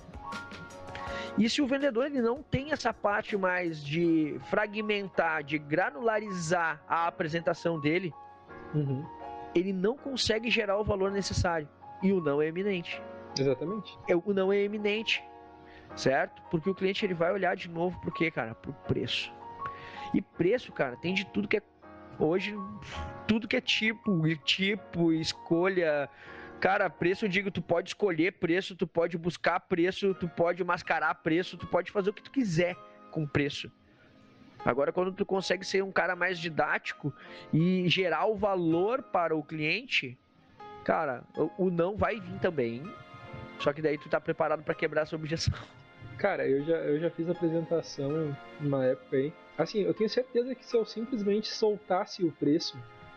Speaker 2: E se o vendedor ele não tem essa parte mais de fragmentar, de granularizar a apresentação dele,
Speaker 1: uhum.
Speaker 2: ele não consegue gerar o valor necessário. E o não é eminente.
Speaker 1: Exatamente.
Speaker 2: O não é eminente, certo? Porque o cliente ele vai olhar de novo pro quê, cara? Pro preço. E preço, cara, tem de tudo que é... Hoje, tudo que é tipo, tipo, escolha... Cara, preço, eu digo, tu pode escolher preço, tu pode buscar preço, tu pode mascarar preço, tu pode fazer o que tu quiser com preço. Agora, quando tu consegue ser um cara mais didático e gerar o valor para o cliente, cara, o não vai vir também. Só que daí tu tá preparado para quebrar essa objeção.
Speaker 1: Cara, eu já, eu já fiz apresentação numa época aí. Assim, eu tenho certeza que se eu simplesmente soltasse o preço,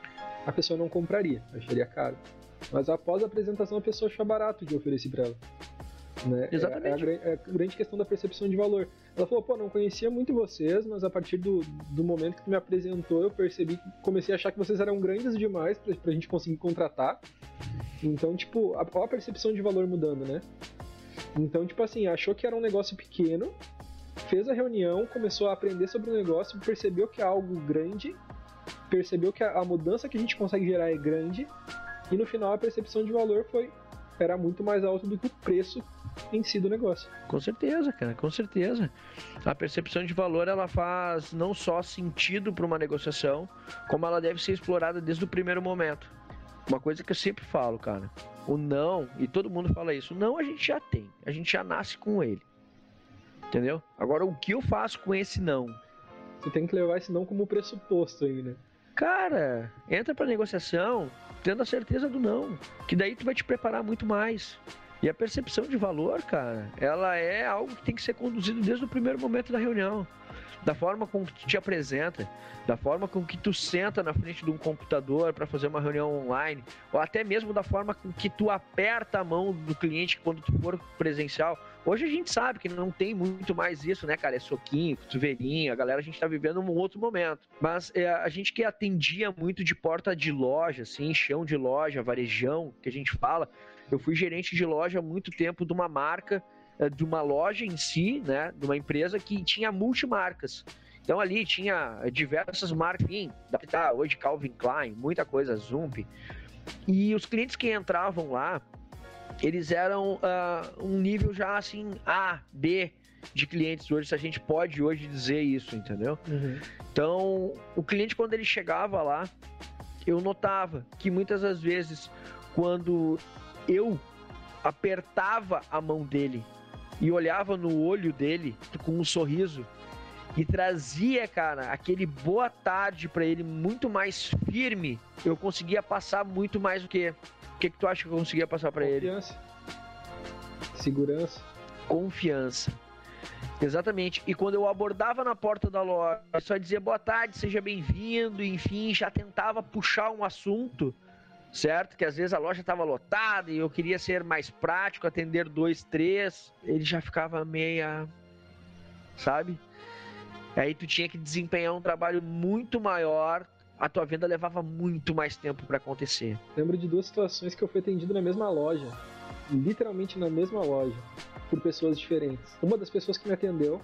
Speaker 1: a pessoa não compraria, acharia caro. Mas após a apresentação, a pessoa achou barato o que eu ofereci pra ela. Né?
Speaker 2: Exatamente.
Speaker 1: É, é, a, é a grande questão da percepção de valor. Ela falou, pô, não conhecia muito vocês, mas a partir do, do momento que tu me apresentou, eu percebi, comecei a achar que vocês eram grandes demais pra, pra gente conseguir contratar. Então, tipo, a, a percepção de valor mudando, né? Então, tipo assim, achou que era um negócio pequeno, fez a reunião, começou a aprender sobre o negócio, percebeu que é algo grande, percebeu que a, a mudança que a gente consegue gerar é grande, e no final a percepção de valor foi era muito mais alta do que o preço em si do negócio.
Speaker 2: Com certeza, cara, com certeza. A percepção de valor, ela faz não só sentido para uma negociação, como ela deve ser explorada desde o primeiro momento. Uma coisa que eu sempre falo, cara, o não, e todo mundo fala isso, o não a gente já tem, a gente já nasce com ele. Entendeu? Agora, o que eu faço com esse não?
Speaker 1: Você tem que levar esse não como pressuposto aí, né?
Speaker 2: Cara, entra pra negociação tendo a certeza do não, que daí tu vai te preparar muito mais. E a percepção de valor, cara, ela é algo que tem que ser conduzido desde o primeiro momento da reunião. Da forma com que tu te apresenta, da forma com que tu senta na frente de um computador para fazer uma reunião online, ou até mesmo da forma com que tu aperta a mão do cliente quando tu for presencial. Hoje a gente sabe que não tem muito mais isso, né, cara? É soquinho, cotovelinho, a galera, a gente tá vivendo um outro momento. Mas é, a gente que atendia muito de porta de loja, assim, chão de loja, varejão, que a gente fala. Eu fui gerente de loja há muito tempo de uma marca, de uma loja em si, né, de uma empresa que tinha multimarcas. Então ali tinha diversas marcas, enfim, tá, hoje Calvin Klein, muita coisa, Zump. E os clientes que entravam lá, eles eram uh, um nível já assim A, B de clientes hoje, se a gente pode hoje dizer isso, entendeu?
Speaker 1: Uhum.
Speaker 2: Então, o cliente quando ele chegava lá, eu notava que muitas das vezes, quando eu apertava a mão dele e olhava no olho dele com um sorriso e trazia, cara, aquele boa tarde pra ele muito mais firme, eu conseguia passar muito mais do que... O que, que tu acha que eu conseguia passar pra ele?
Speaker 1: Confiança. Segurança.
Speaker 2: Confiança. Exatamente. E quando eu abordava na porta da loja, eu só dizia boa tarde, seja bem-vindo, enfim, já tentava puxar um assunto, certo? Que às vezes a loja estava lotada e eu queria ser mais prático, atender dois, três. Ele já ficava meia, sabe? Aí tu tinha que desempenhar um trabalho muito maior, a tua venda levava muito mais tempo para acontecer.
Speaker 1: Lembro de duas situações que eu fui atendido na mesma loja, literalmente na mesma loja, por pessoas diferentes. Uma das pessoas que me atendeu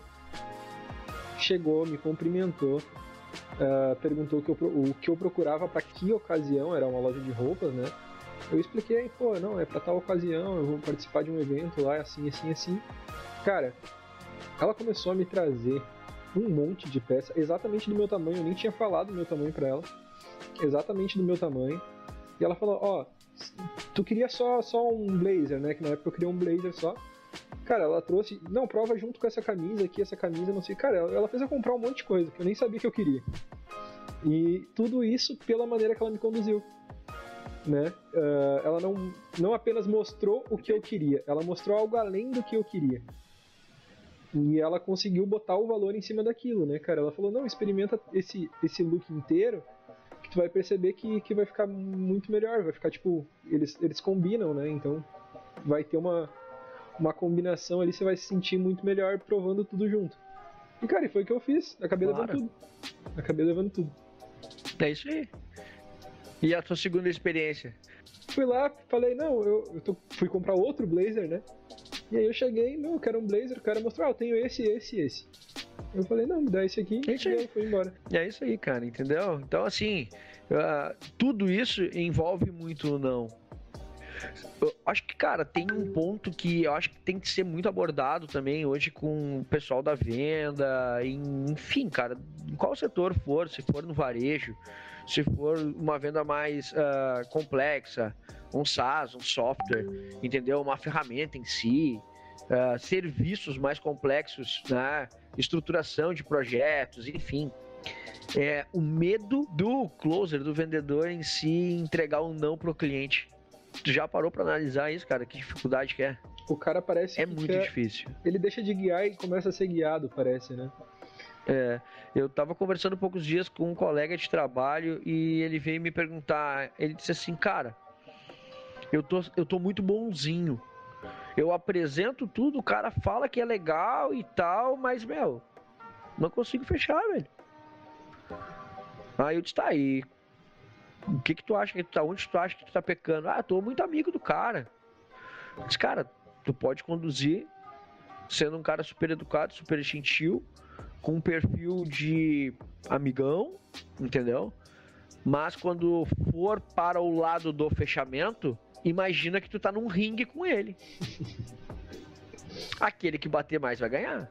Speaker 1: chegou, me cumprimentou, uh, perguntou o que, eu, o que eu procurava para que ocasião, era uma loja de roupas, né? Eu expliquei, pô, não, é para tal ocasião, eu vou participar de um evento lá, assim, assim, assim. Cara, ela começou a me trazer um monte de peça, exatamente do meu tamanho, eu nem tinha falado do meu tamanho pra ela, exatamente do meu tamanho, e ela falou, ó, oh,
Speaker 3: tu queria só, só um blazer, né? Que na época eu queria um blazer só. Cara, ela trouxe, não, prova junto com essa camisa aqui, essa camisa, não sei. Cara, ela, ela fez eu comprar um monte de coisa que eu nem sabia que eu queria. E tudo isso pela maneira que ela me conduziu, né? Uh, ela não, não apenas mostrou o que eu queria, ela mostrou algo além do que eu queria. E ela conseguiu botar o valor em cima daquilo, né, cara? Ela falou, não, experimenta esse, esse look inteiro, que tu vai perceber que, que vai ficar muito melhor, vai ficar, tipo, eles, eles combinam, né? Então vai ter uma, uma combinação ali, você vai se sentir muito melhor provando tudo junto. E, cara, e foi o que eu fiz, acabei
Speaker 2: Claro.
Speaker 3: levando tudo. Acabei levando tudo.
Speaker 2: É isso aí. E a tua segunda experiência?
Speaker 3: Fui lá, falei, não, eu, eu tô, fui comprar outro blazer, né? E aí eu cheguei, não, eu quero um blazer, o cara mostrou, ah, eu tenho esse, esse e esse. Eu falei, não, me dá esse aqui,
Speaker 2: É isso
Speaker 3: e
Speaker 2: aí.
Speaker 3: eu fui embora.
Speaker 2: É isso aí, cara, entendeu? Então, assim, uh, tudo isso envolve muito o não. Eu acho que, cara, tem um ponto que eu acho que tem que ser muito abordado também hoje com o pessoal da venda, em- enfim, cara, em qual setor for, se for no varejo, se for uma venda mais ah, complexa, um SaaS, um software, entendeu? Uma ferramenta em si, ah, serviços mais complexos, né? Estruturação de projetos, enfim. É o medo do closer, do vendedor em si, entregar um não pro cliente. Tu já parou pra analisar isso, cara? Que dificuldade que é?
Speaker 3: O cara parece
Speaker 2: É
Speaker 3: que
Speaker 2: muito
Speaker 3: quer-
Speaker 2: difícil.
Speaker 3: ele deixa de guiar e começa a ser guiado, parece, né?
Speaker 2: É, eu tava conversando poucos dias com um colega de trabalho e ele veio me perguntar, ele disse assim, cara, eu tô, eu tô muito bonzinho. Eu apresento tudo, o cara fala que é legal e tal, mas, meu, não consigo fechar, velho. Aí eu disse, tá aí. O que que tu acha que tu tá? Onde tu acha que tu tá pecando? Ah, tô muito amigo do cara. Eu disse, cara, tu pode conduzir sendo um cara super educado, super gentil, com um perfil de amigão, entendeu? Mas quando for para o lado do fechamento, imagina que tu tá num ringue com ele. Aquele que bater mais vai ganhar.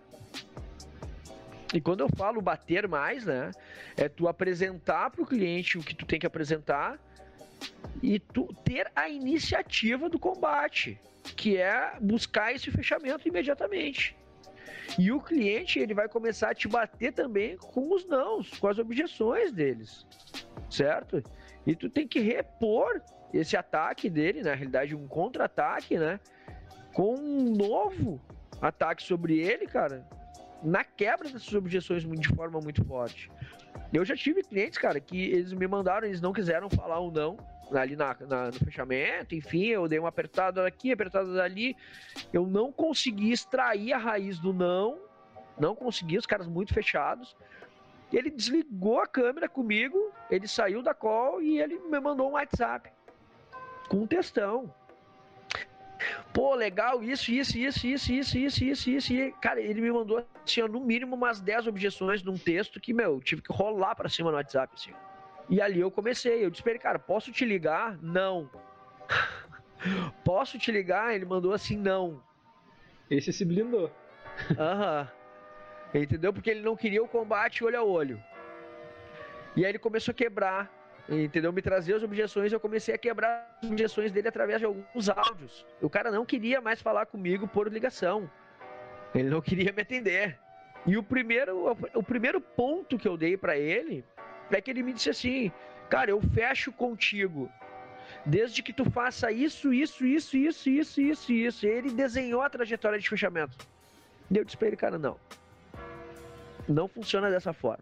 Speaker 2: E quando eu falo bater mais, né, é tu apresentar para o cliente o que tu tem que apresentar e tu ter a iniciativa do combate, que é buscar esse fechamento imediatamente. E o cliente, ele vai começar a te bater também com os nãos, com as objeções deles, certo? E tu tem que repor esse ataque dele, na realidade um contra-ataque, né, com um novo ataque sobre ele, cara, na quebra dessas objeções de forma muito forte. Eu já tive clientes, cara, que eles me mandaram, eles não quiseram falar um não ali na, na, no fechamento, enfim, eu dei uma apertada aqui, apertada dali, eu não consegui extrair a raiz do não, não consegui, os caras muito fechados. Ele desligou a câmera comigo, ele saiu da call e ele me mandou um WhatsApp com um textão. Pô, legal, isso, isso, isso, isso, isso, isso, isso, isso. E, cara, ele me mandou, assim, no mínimo umas dez objeções num texto que, meu, tive que rolar pra cima no WhatsApp, assim. E ali eu comecei, eu disse pra ele, cara, posso te ligar? Não. Posso te ligar? Ele mandou assim, não.
Speaker 3: Esse se blindou.
Speaker 2: Aham. Entendeu? Porque ele não queria o combate olho a olho. E aí ele começou a quebrar, entendeu? Me trazer as objeções, eu comecei a quebrar as objeções dele através de alguns áudios. O cara não queria mais falar comigo por ligação. Ele não queria me atender. E o primeiro, o primeiro ponto que eu dei pra ele é que ele me disse assim, cara, eu fecho contigo desde que tu faça isso, isso, isso, isso, isso, isso, isso. E ele desenhou a trajetória de fechamento. E eu disse pra ele, cara, não. Não funciona dessa forma.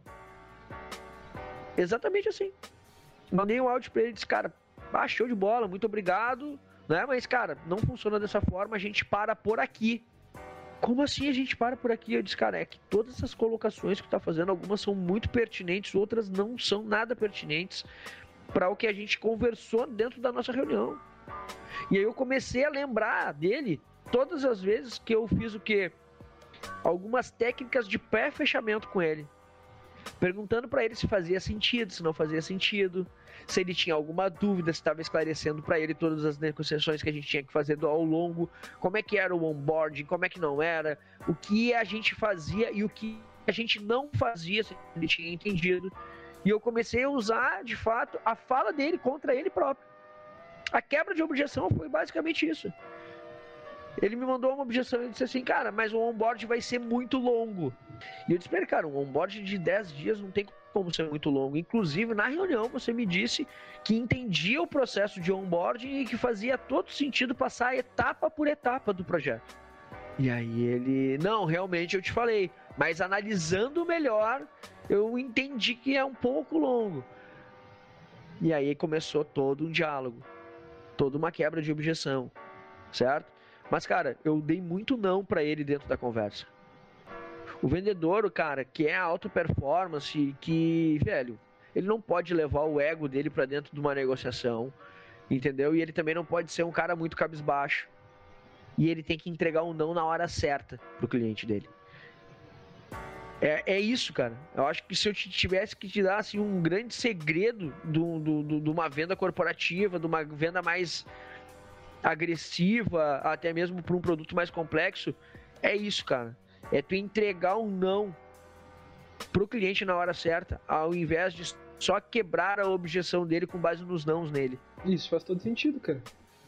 Speaker 2: Exatamente assim. Mandei um áudio pra ele e disse, cara, ah, show de bola, muito obrigado, né? Mas, cara, não funciona dessa forma, a gente para por aqui. Como assim a gente para por aqui? Eu disse, cara, é que todas essas colocações que tu tá fazendo, algumas são muito pertinentes, outras não são nada pertinentes para o que a gente conversou dentro da nossa reunião. E aí eu comecei a lembrar dele todas as vezes que eu fiz o quê? Algumas técnicas de pré-fechamento com ele. Perguntando para ele se fazia sentido, se não fazia sentido, se ele tinha alguma dúvida, se estava esclarecendo para ele todas as negociações que a gente tinha que fazer ao longo, como é que era o onboarding, como é que não era, o que a gente fazia e o que a gente não fazia, se ele tinha entendido. E eu comecei a usar, de fato, a fala dele contra ele próprio. A quebra de objeção foi basicamente isso. Ele me mandou uma objeção e disse assim, cara, mas o onboard vai ser muito longo. E eu disse pra ele, cara, um onboard de dez dias não tem como ser muito longo. Inclusive, na reunião, você me disse que entendia o processo de onboard e que fazia todo sentido passar etapa por etapa do projeto. E aí ele, não, realmente eu te falei, mas analisando melhor, eu entendi que é um pouco longo. E aí começou todo um diálogo, toda uma quebra de objeção, certo? Mas, cara, eu dei muito não pra ele dentro da conversa. O vendedor, cara, que é alta performance, que, velho, ele não pode levar o ego dele pra dentro de uma negociação, entendeu? E ele também não pode ser um cara muito cabisbaixo. E ele tem que entregar um não na hora certa pro cliente dele. É, é isso, cara. Eu acho que se eu tivesse que te dar assim, um grande segredo de uma venda corporativa, de uma venda mais agressiva, até mesmo para um produto mais complexo, é isso, cara. É tu entregar um não pro cliente na hora certa, ao invés de só quebrar a objeção dele com base nos nãos nele.
Speaker 3: Isso faz todo sentido, cara.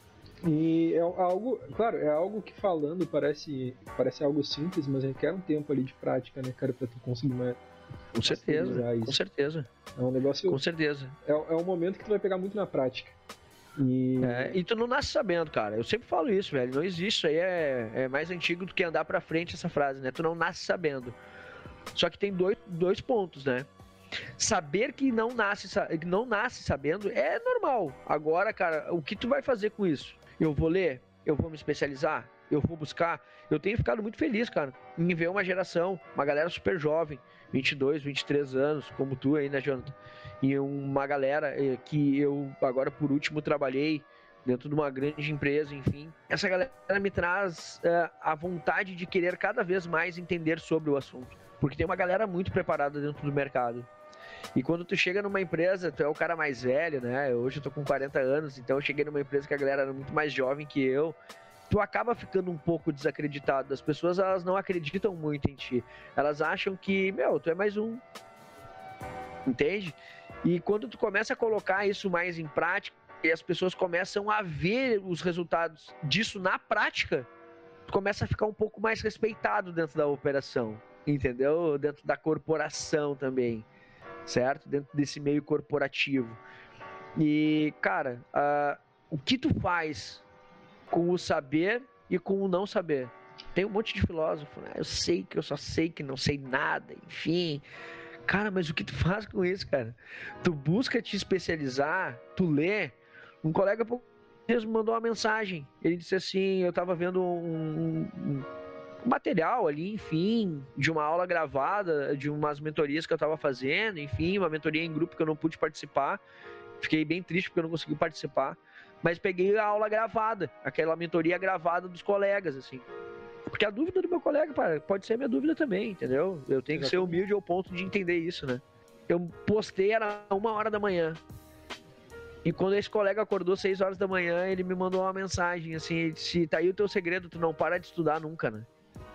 Speaker 3: E é algo, claro, é algo que falando parece, parece algo simples, mas requer um tempo ali de prática, né, cara, pra tu conseguir mais.
Speaker 2: Com certeza,
Speaker 3: isso.
Speaker 2: com certeza.
Speaker 3: É um negócio.
Speaker 2: Com certeza.
Speaker 3: É, é um momento que tu vai pegar muito na prática. E...
Speaker 2: É, e tu não nasce sabendo, cara. Eu sempre falo isso, velho. Não existe. Isso aí é, é mais antigo do que andar pra frente essa frase, né? Tu não nasce sabendo. Só que tem dois, dois pontos, né? Saber que não nasce, não nasce sabendo é normal. Agora, cara, o que tu vai fazer com isso? Eu vou ler? Eu vou me especializar? Eu vou buscar? Eu tenho ficado muito feliz, cara, em ver uma geração, uma galera super jovem, vinte e dois, vinte e três anos, como tu aí, né, Jonathan? E uma galera que eu, agora por último, trabalhei dentro de uma grande empresa, enfim. Essa galera me traz uh, a vontade de querer cada vez mais entender sobre o assunto. Porque tem uma galera muito preparada dentro do mercado. E quando tu chega numa empresa, tu é o cara mais velho, né? Hoje eu tô com quarenta anos, então eu cheguei numa empresa que a galera era muito mais jovem que eu. Tu acaba ficando um pouco desacreditado. As pessoas, elas não acreditam muito em ti. Elas acham que, meu, tu é mais um. Entende? E quando tu começa a colocar isso mais em prática, e as pessoas começam a ver os resultados disso na prática, tu começa a ficar um pouco mais respeitado dentro da operação, entendeu? Dentro da corporação também, certo? Dentro desse meio corporativo. E, cara, uh, o que tu faz com o saber e com o não saber? Tem um monte de filósofo, né? Eu sei que eu só sei que não sei nada, enfim... Cara, mas o que tu faz com isso, cara? Tu busca te especializar, tu lê. Um colega mesmo mandou uma mensagem. Ele disse assim, eu tava vendo um, um, um material ali, enfim, de uma aula gravada, de umas mentorias que eu tava fazendo, enfim, uma mentoria em grupo que eu não pude participar. Fiquei bem triste porque eu não consegui participar. Mas peguei a aula gravada, aquela mentoria gravada dos colegas, assim. Porque a dúvida do meu colega, cara, pode ser minha dúvida também, entendeu? Eu tenho que ser humilde ao ponto de entender isso, né? Eu postei, era uma hora da manhã. E quando esse colega acordou seis horas da manhã, ele me mandou uma mensagem, assim, ele disse, tá aí o teu segredo, tu não para de estudar nunca, né?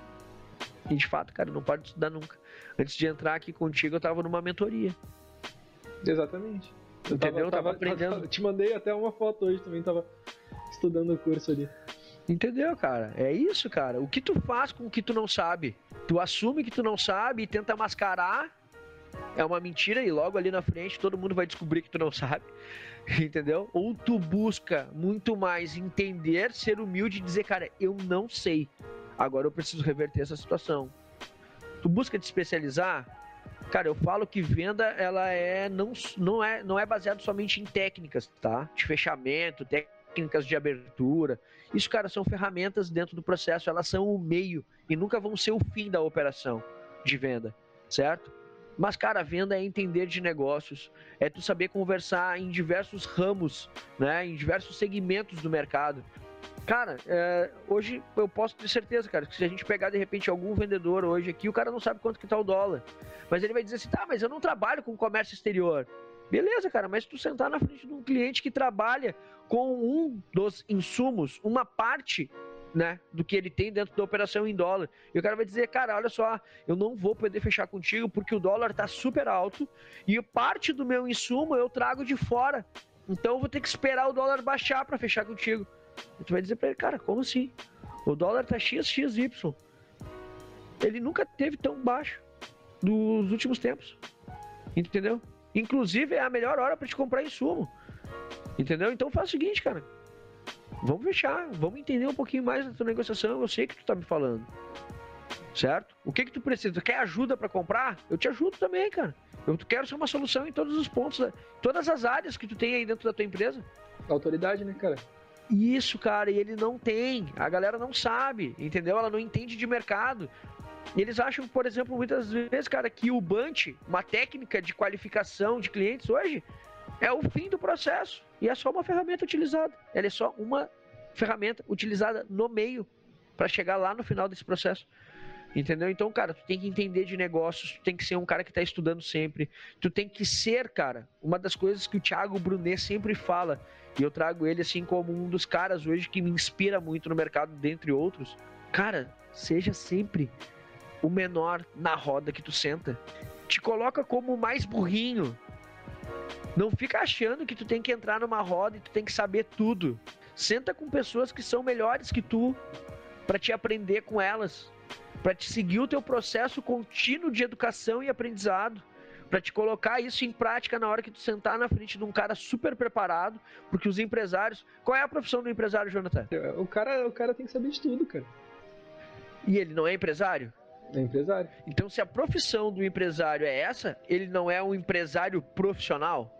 Speaker 2: E de fato, cara, eu não paro de estudar nunca. Antes de entrar aqui contigo, eu tava numa mentoria.
Speaker 3: Exatamente. Eu
Speaker 2: entendeu?
Speaker 3: Tava,
Speaker 2: eu tava, tava aprendendo.
Speaker 3: Tava, te mandei até uma foto hoje também, tava estudando o curso ali.
Speaker 2: Entendeu, cara? É isso, cara. O que tu faz com o que tu não sabe? Tu assume que tu não sabe e tenta mascarar. É uma mentira e logo ali na frente todo mundo vai descobrir que tu não sabe. Entendeu? Ou tu busca muito mais entender, ser humilde e dizer, cara, eu não sei. Agora eu preciso reverter essa situação. Tu busca te especializar? Cara, eu falo que venda, ela é não, não é não é baseado somente em técnicas, tá? De fechamento, técnicas. técnicas de abertura, isso, cara, são ferramentas dentro do processo, elas são o meio e nunca vão ser o fim da operação de venda, certo? Mas, cara, a venda é entender de negócios, é tu saber conversar em diversos ramos, né, em diversos segmentos do mercado. Cara, é, hoje eu posso ter certeza, cara, que se a gente pegar de repente algum vendedor hoje aqui, o cara não sabe quanto que tá o dólar, mas ele vai dizer assim, tá, mas eu não trabalho com comércio exterior. Beleza, cara, mas se tu sentar na frente de um cliente que trabalha com um dos insumos, uma parte, né, do que ele tem dentro da operação em dólar, e o cara vai dizer, cara, olha só, eu não vou poder fechar contigo porque o dólar tá super alto e parte do meu insumo eu trago de fora Então eu vou ter que esperar o dólar baixar para fechar contigo. E tu vai dizer para ele, cara, como assim? O dólar tá X, X, Y. Ele nunca teve tão baixo nos últimos tempos. Entendeu? Inclusive é a melhor hora para te comprar insumo. Entendeu? Então faz o seguinte, cara. Vamos fechar, vamos entender um pouquinho mais da tua negociação. Eu sei que tu tá me falando. Certo? O que que tu precisa? Tu quer ajuda para comprar? Eu te ajudo também, cara. Eu quero ser uma solução em todos os pontos, todas as áreas que tu tem aí dentro da tua empresa.
Speaker 3: Autoridade, né, cara?
Speaker 2: Isso, cara, e ele não tem. A galera não sabe, entendeu? Ela não entende de mercado. E eles acham, por exemplo, muitas vezes, cara, que o Bunch, uma técnica de qualificação de clientes hoje, é o fim do processo. E é só uma ferramenta utilizada. Ela é só uma ferramenta utilizada no meio para chegar lá no final desse processo. Entendeu? Então, cara, tu tem que entender de negócios, tu tem que ser um cara que tá estudando sempre, tu tem que ser, cara, uma das coisas que o Thiago Brunet sempre fala, e eu trago ele assim como um dos caras hoje que me inspira muito no mercado, dentre outros. Cara, seja sempre o menor na roda que tu senta. Te coloca como o mais burrinho. Não fica achando que tu tem que entrar numa roda e tu tem que saber tudo. Senta com pessoas que são melhores que tu para te aprender com elas. Para te seguir o teu processo contínuo de educação e aprendizado, para te colocar isso em prática na hora que tu sentar na frente de um cara super preparado, porque os empresários... Qual é a profissão do empresário, Jonathan?
Speaker 3: O cara, o cara tem que saber de tudo, cara.
Speaker 2: E ele não é empresário?
Speaker 3: É empresário.
Speaker 2: Então, se a profissão do empresário é essa, ele não é um empresário profissional?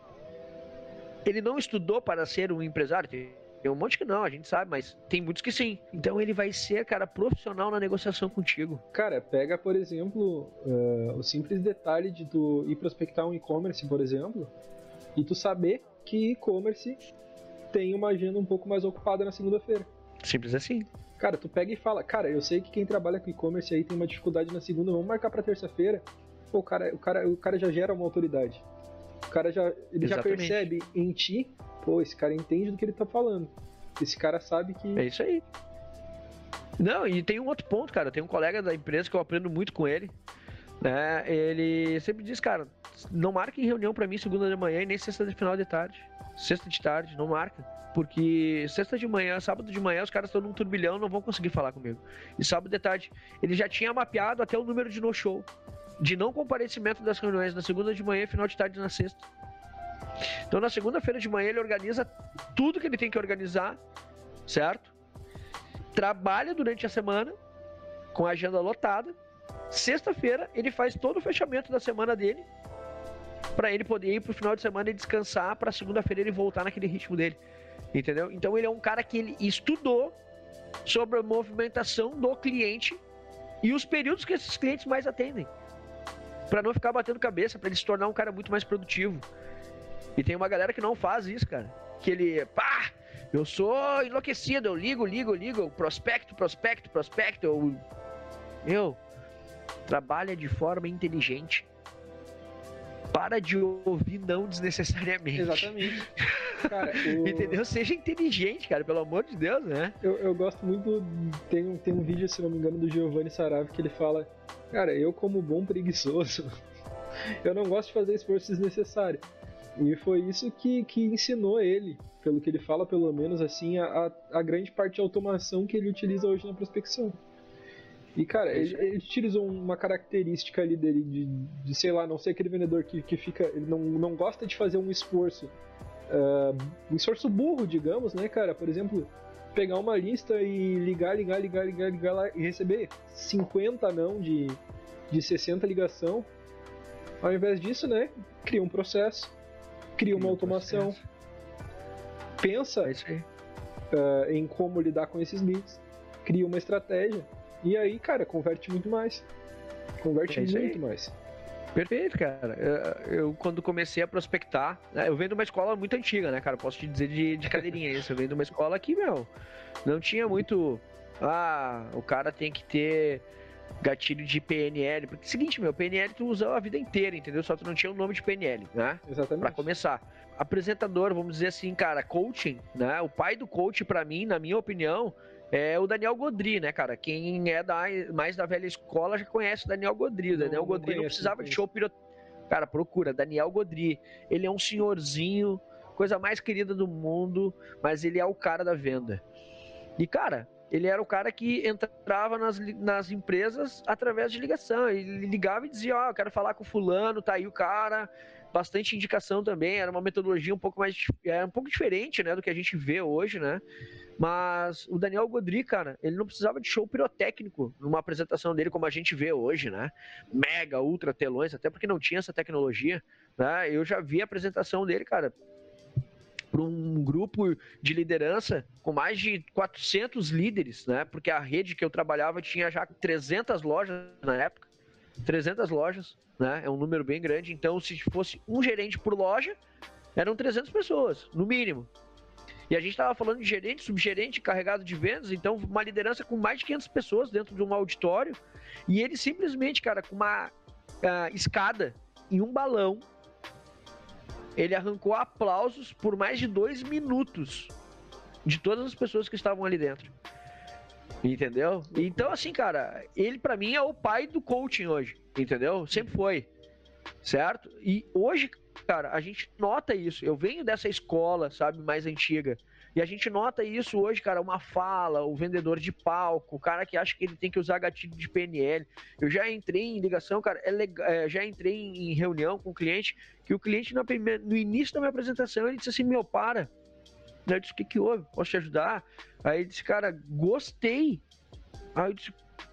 Speaker 2: Ele não estudou para ser um empresário? Tem um monte que não, a gente sabe, mas tem muitos que sim. Então ele vai ser, cara, profissional na negociação contigo.
Speaker 3: Cara, pega, por exemplo, uh, o simples detalhe de tu ir prospectar um e-commerce, por exemplo, e tu saber que e-commerce tem uma agenda um pouco mais ocupada na segunda-feira.
Speaker 2: Simples assim.
Speaker 3: Cara, tu pega e fala, cara, eu sei que quem trabalha com e-commerce aí tem uma dificuldade na segunda, vamos marcar pra terça-feira. Pô, o cara, o cara, o cara já gera uma autoridade. O cara já, ele já percebe em ti, pô, esse cara entende do que ele tá falando. Esse cara sabe que...
Speaker 2: É isso aí. Não, e tem um outro ponto, cara. Tem um colega da empresa que eu aprendo muito com ele, né? Ele sempre diz, cara, não marca em reunião pra mim segunda de manhã e nem sexta de final de tarde. Sexta de tarde, não marca. Porque sexta de manhã, sábado de manhã, os caras estão num turbilhão, não vão conseguir falar comigo. E sábado de tarde, ele já tinha mapeado até o número de no-show, de não comparecimento das reuniões na segunda de manhã e final de tarde na sexta. Então na segunda-feira de manhã ele organiza tudo que ele tem que organizar, certo? Trabalha durante a semana com a agenda lotada. Sexta-feira ele faz todo o fechamento da semana dele para ele poder ir pro final de semana e descansar, para segunda-feira ele voltar naquele ritmo dele, entendeu? Então ele é um cara que ele estudou sobre a movimentação do cliente e os períodos que esses clientes mais atendem, para não ficar batendo cabeça, para ele se tornar um cara muito mais produtivo. E tem uma galera que não faz isso, cara. Que ele, pá, eu sou enlouquecido, eu ligo, ligo, ligo, prospecto, prospecto, prospecto, eu... Meu, trabalha de forma inteligente. Para de ouvir não desnecessariamente.
Speaker 3: Exatamente. Cara, o...
Speaker 2: Entendeu? Seja inteligente, cara, pelo amor de Deus, né?
Speaker 3: Eu, eu gosto muito, tem um, tem um vídeo, se não me engano, do Giovanni Sarave, que ele fala, cara, eu como bom preguiçoso, eu não gosto de fazer esforço desnecessário. E foi isso que, que ensinou ele, pelo que ele fala, pelo menos, assim, a, a grande parte de automação que ele utiliza hoje na prospecção. E, cara, ele, ele utilizou uma característica ali dele, de, de, sei lá, não ser aquele vendedor que, que fica, ele não, não gosta de fazer um esforço, uh, um esforço burro, digamos, né, cara? Por exemplo, pegar uma lista e ligar, ligar, ligar, ligar, ligar lá e receber cinquenta não de, de sessenta ligação. Ao invés disso, né, cria um processo. Cria uma automação, pensa uh, em como lidar com esses leads, cria uma estratégia, e aí, cara, converte muito mais. Converte
Speaker 2: é
Speaker 3: muito
Speaker 2: aí.
Speaker 3: mais.
Speaker 2: Perfeito, cara. Eu, eu, quando comecei a prospectar, né, eu venho de uma escola muito antiga, né, cara? Posso te dizer de, de cadeirinha isso. Eu venho de uma escola que, meu, não tinha muito... Ah, o cara tem que ter gatilho de P N L, porque é o seguinte, meu, P N L tu usa a vida inteira, entendeu? Só tu não tinha o nome de P N L, né?
Speaker 3: Exatamente.
Speaker 2: Pra começar. Apresentador, vamos dizer assim, cara, coaching, né? O pai do coach, pra mim, na minha opinião, é o Daniel Godry, né, cara? Quem é da, mais da velha escola já conhece o Daniel Godry. O Daniel não, Godry não, conheço, não precisava não de show pirot... Cara, procura, Daniel Godry. Ele é um senhorzinho coisa mais querida do mundo, mas ele é o cara da venda. E, cara, ele era o cara que entrava nas, nas empresas através de ligação. Ele ligava e dizia, ó, oh, eu quero falar com fulano, tá aí o cara. Bastante indicação também, era uma metodologia um pouco mais, era um pouco diferente, né, do que a gente vê hoje, né? Mas o Daniel Godry, cara, ele não precisava de show pirotécnico numa apresentação dele como a gente vê hoje, né? Mega, ultra telões, até porque não tinha essa tecnologia, né? Eu já vi a apresentação dele, cara, para um grupo de liderança com mais de quatrocentos líderes, né? Porque a rede que eu trabalhava tinha já trezentas lojas na época, trezentas lojas, né? É um número bem grande, então se fosse um gerente por loja, eram trezentas pessoas, no mínimo. E a gente estava falando de gerente, subgerente, carregado de vendas, então uma liderança com mais de quinhentas pessoas dentro de um auditório, e ele simplesmente, cara, com uma uh, escada em um balão, ele arrancou aplausos por mais de dois minutos de todas as pessoas que estavam ali dentro. Entendeu? Então, assim, cara, ele pra mim é o pai do coaching hoje, entendeu? Sempre foi, certo? E hoje, cara, a gente nota isso. Eu venho dessa escola, sabe, mais antiga. E a gente nota isso hoje, cara, uma fala, o vendedor de palco, o cara que acha que ele tem que usar gatilho de P N L. Eu já entrei em ligação, cara, é legal, é, já entrei em reunião com o cliente, que o cliente, no, primeira, no início da minha apresentação, ele disse assim, meu, para. Eu disse, o que que houve? Posso te ajudar? Aí ele disse, cara, gostei. Aí eu disse,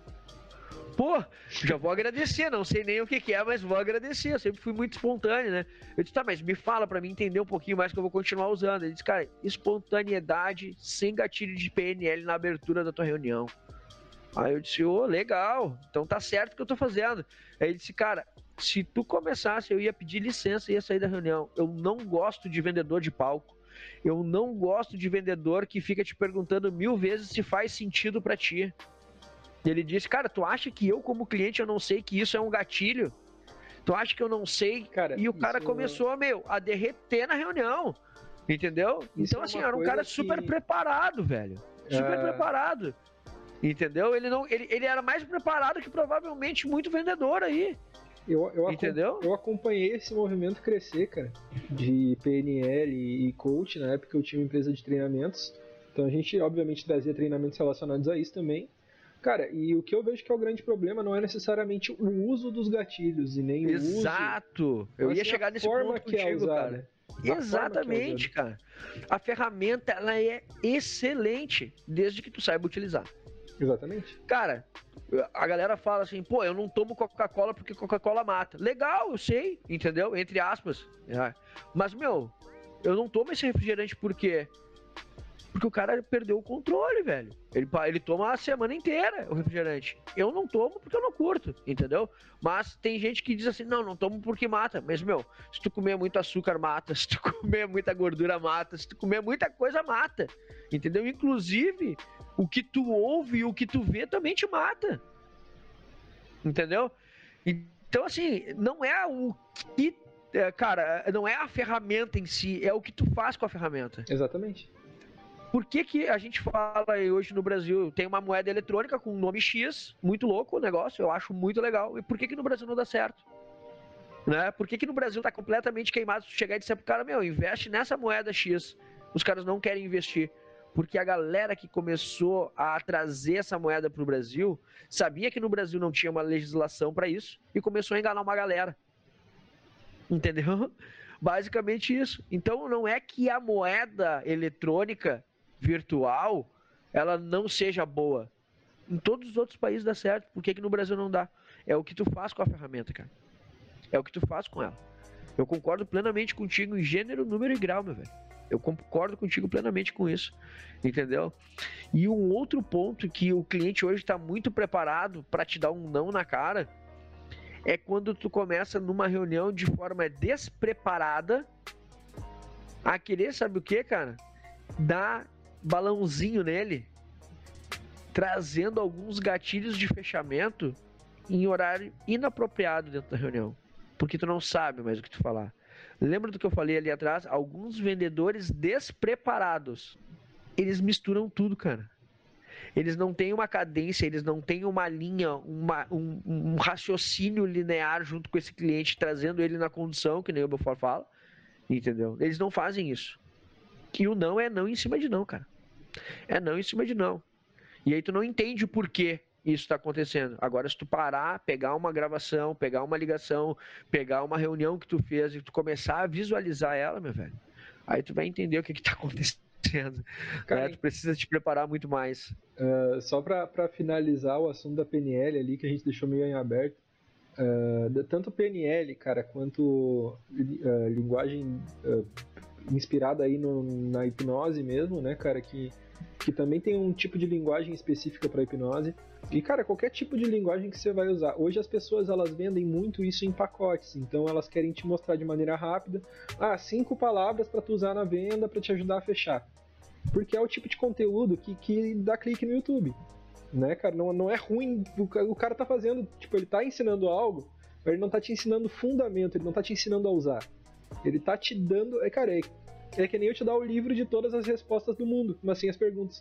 Speaker 2: pô, já vou agradecer, não sei nem o que que é, mas vou agradecer, eu sempre fui muito espontâneo, né? Eu disse, tá, mas me fala pra mim entender um pouquinho mais que eu vou continuar usando. Ele disse, cara, espontaneidade sem gatilho de P N L na abertura da tua reunião. Aí eu disse, ô, oh, legal, então tá certo o que eu tô fazendo. Aí ele disse, cara, se tu começasse, eu ia pedir licença e ia sair da reunião. Eu não gosto de vendedor de palco. Eu não gosto de vendedor que fica te perguntando mil vezes se faz sentido pra ti. Ele disse, cara, tu acha que eu como cliente eu não sei que isso é um gatilho? Tu acha que eu não sei?
Speaker 3: Cara,
Speaker 2: e o cara começou, é... meu, a derreter na reunião, entendeu?
Speaker 3: Isso
Speaker 2: então,
Speaker 3: é
Speaker 2: assim, era um cara super
Speaker 3: que...
Speaker 2: preparado, velho. Super é... preparado. Entendeu? Ele, não, ele, ele era mais preparado que provavelmente muito vendedor aí.
Speaker 3: Eu, eu,
Speaker 2: Entendeu?
Speaker 3: eu acompanhei esse movimento crescer, cara, de P N L e coach. Na época eu tinha uma empresa de treinamentos, então a gente obviamente trazia treinamentos relacionados a isso também. Cara, e o que eu vejo que é o grande problema não é necessariamente o uso dos gatilhos e nem
Speaker 2: Exato.
Speaker 3: o uso...
Speaker 2: Exato! Eu ia chegar nesse ponto
Speaker 3: que
Speaker 2: contigo,
Speaker 3: é usada.
Speaker 2: cara. Exatamente,
Speaker 3: que é
Speaker 2: cara. A ferramenta, ela é excelente, desde que tu saiba utilizar.
Speaker 3: Exatamente.
Speaker 2: Cara, a galera fala assim, pô, eu não tomo Coca-Cola porque Coca-Cola mata. Legal, eu sei, entendeu? Entre aspas. É. Mas, meu, eu não tomo esse refrigerante por quê? Porque o cara perdeu o controle, velho. Ele, ele toma a semana inteira o refrigerante. Eu não tomo porque eu não curto, entendeu? Mas tem gente que diz assim, não, não tomo porque mata. Mas, meu, se tu comer muito açúcar, mata. Se tu comer muita gordura, mata. Se tu comer muita coisa, mata. Entendeu? Inclusive, o que tu ouve e o que tu vê também te mata. Entendeu? Então, assim, não é o que... Cara, não é a ferramenta em si, é o que tu faz com a ferramenta.
Speaker 3: Exatamente.
Speaker 2: Por que que a gente fala hoje no Brasil, tem uma moeda eletrônica com nome X, muito louco o negócio, eu acho muito legal. E por que que no Brasil não dá certo? Né? Por que que no Brasil tá completamente queimado? Se chegar e dizer pro cara, meu, investe nessa moeda X. Os caras não querem investir. Porque a galera que começou a trazer essa moeda pro Brasil, sabia que no Brasil não tinha uma legislação para isso e começou a enganar uma galera. Entendeu? Basicamente isso. Então não é que a moeda eletrônica virtual, ela não seja boa. Em todos os outros países dá certo. Por que que no Brasil não dá? É o que tu faz com a ferramenta, cara. É o que tu faz com ela. Eu concordo plenamente contigo em gênero, número e grau, meu velho. Eu concordo contigo plenamente com isso. Entendeu? E um outro ponto que o cliente hoje está muito preparado para te dar um não na cara é quando tu começa numa reunião de forma despreparada a querer, sabe o que, cara? Dar balãozinho nele, trazendo alguns gatilhos de fechamento em horário inapropriado dentro da reunião, porque tu não sabe mais o que tu falar. Lembra do que eu falei ali atrás? Alguns vendedores despreparados, eles misturam tudo, cara. Eles não têm uma cadência, eles não têm uma linha, uma, um, um raciocínio linear junto com esse cliente, trazendo ele na condição, que nem o Beaufort fala, Entendeu? Eles não fazem isso. E o não é não em cima de não, cara. É não em cima de não. E aí tu não entende o porquê isso está acontecendo. Agora, se tu parar, pegar uma gravação, pegar uma ligação, pegar uma reunião que tu fez e tu começar a visualizar ela, meu velho, aí tu vai entender o que está acontecendo.
Speaker 3: Cara,
Speaker 2: né? Tu precisa te preparar muito mais.
Speaker 3: Uh, só para finalizar o assunto da P N L ali, que a gente deixou meio em aberto, uh, tanto P N L, cara, quanto uh, linguagem uh, inspirada aí no, na hipnose mesmo, né, cara, que, que também tem um tipo de linguagem específica para hipnose. E, cara, qualquer tipo de linguagem que você vai usar. Hoje as pessoas, elas vendem muito isso em pacotes. Então, elas querem te mostrar de maneira rápida. Ah, cinco palavras para tu usar na venda para te ajudar a fechar. Porque é o tipo de conteúdo que, que dá clique no YouTube. Né, cara? Não, não é ruim. O, o cara tá fazendo... Tipo, ele tá ensinando algo, mas ele não tá te ensinando fundamento. Ele não tá te ensinando a usar. Ele tá te dando... É, cara, é, é que nem eu te dar o livro de todas as respostas do mundo. Mas sem as perguntas.